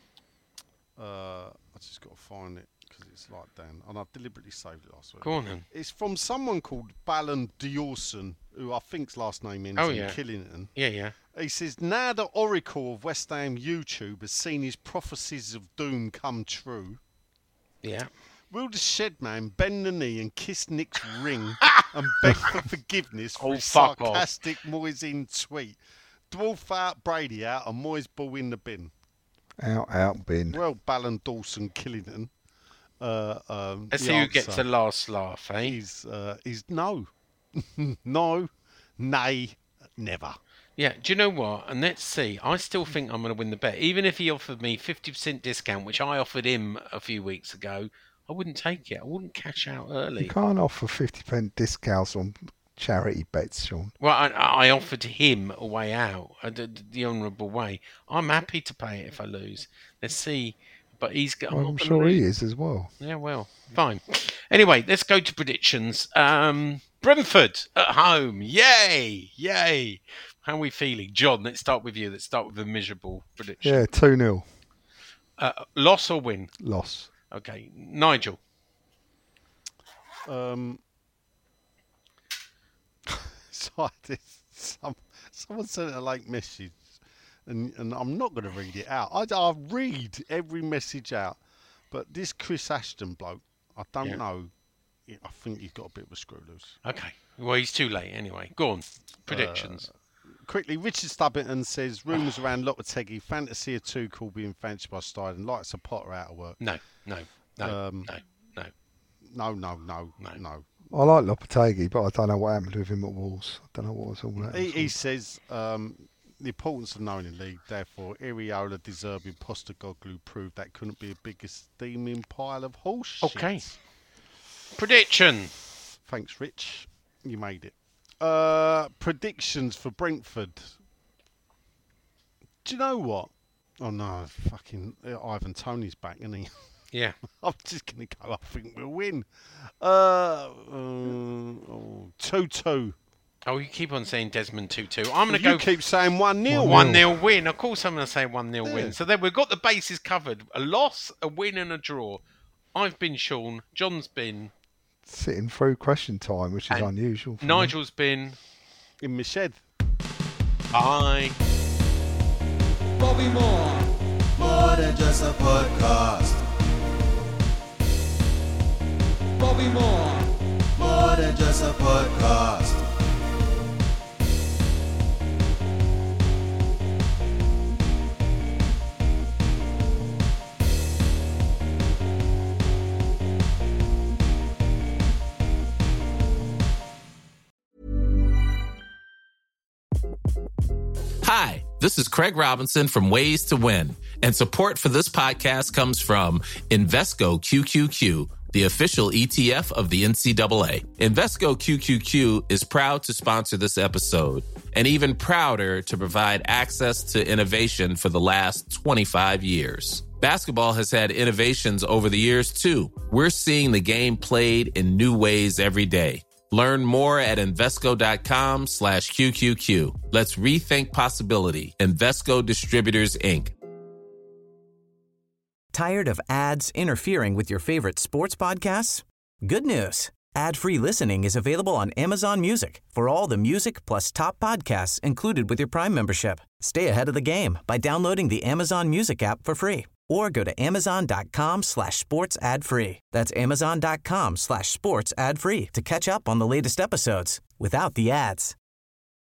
Uh, I just got to find it because it's like down, and I deliberately saved it last week. Go on then. It's from someone called Ballan Diorson, who I think's last name ends Oh, in yeah. Killington. Yeah, yeah. He says, now the Oracle of West Ham YouTube has seen his prophecies of doom come true, Yeah. will the shed man bend the knee and kiss Nick's ring and beg for forgiveness for Oh, his fuck off. sarcastic Moyes in tweet? Dwarf out, Brady out, and Moyes ball in the bin. Out, out, bin. Well, Ballan Dawson Killington. Uh, um, Let's the see who gets answer the last laugh, eh? is, uh, is no. No, nay, never. Yeah, do you know what? And let's see. I still think I'm going to win the bet. Even if he offered me fifty percent discount, which I offered him a few weeks ago, I wouldn't take it. I wouldn't cash out early. You can't offer fifty percent discounts on charity bets, Sean. Well, I, I offered him a way out, uh, the, the honourable way. I'm happy to pay it if I lose. Let's see. But he's got. Well, I'm sure he is as well. Yeah, well, fine. Anyway, let's go to predictions. Um, Brentford at home. Yay! Yay! How are we feeling? John, let's start with you. Let's start with a miserable prediction. Yeah, two nil Uh, loss or win? loss. Okay. Nigel. Um, so I did some, someone sent a late message, and, and I'm not going to read it out. I, I read every message out, but this Chris Ashton bloke, I don't Yeah. know. I think he's got a bit of a screw loose. Okay. Well, he's too late anyway. Go on. Predictions. Quickly, Richard Stubbington says rumours around Lopetegui, fantasy of two call being fancied by Stein, likes a Potter out of work. no, no, no, um, no, no. No, no, no, No. no. I like Lopetegui, but I don't know what happened with him at Wolves. I don't know what was all that. He, he says um, the importance of knowing the league. Therefore, Iriola, Deserbi, Postecoglou proved that couldn't be a bigger steaming pile of horse shit. Okay. Prediction. Thanks, Rich. You made it. Uh, predictions for Brentford. Do you know what? Oh no, fucking uh, Ivan Toney's back, isn't he? Yeah. I'm just gonna go. I think we'll win. Uh, uh oh, two two. Oh, you keep on saying Desmond two two. I'm going to You go keep saying one nil. one nil win. Of course, I'm going to say one nil Yeah. win. So then we've got the bases covered. A loss, a win, and a draw. I've been Sean. John's been. Sitting through question time, which is And unusual. For me. Nigel's been. in my shed. Bye. Bobby Moore. More than just a podcast. Bobby Moore. More than just a podcast. Hi, this is Craig Robinson from Ways to Win, and support for this podcast comes from Invesco Q Q Q, the official E T F of the N C double A. Invesco Q Q Q is proud to sponsor this episode, and even prouder to provide access to innovation for the last twenty-five years. Basketball has had innovations over the years, too. We're seeing the game played in new ways every day. Learn more at Invesco.com slash QQQ. Let's rethink possibility. Invesco Distributors, Incorporated. Tired of ads interfering with your favorite sports podcasts? Good news. Ad-free listening is available on Amazon Music for all the music plus top podcasts included with your Prime membership. Stay ahead of the game by downloading the Amazon Music app for free or go to amazon.com slash sports ad free. That's amazon.com slash sports ad free to catch up on the latest episodes without the ads.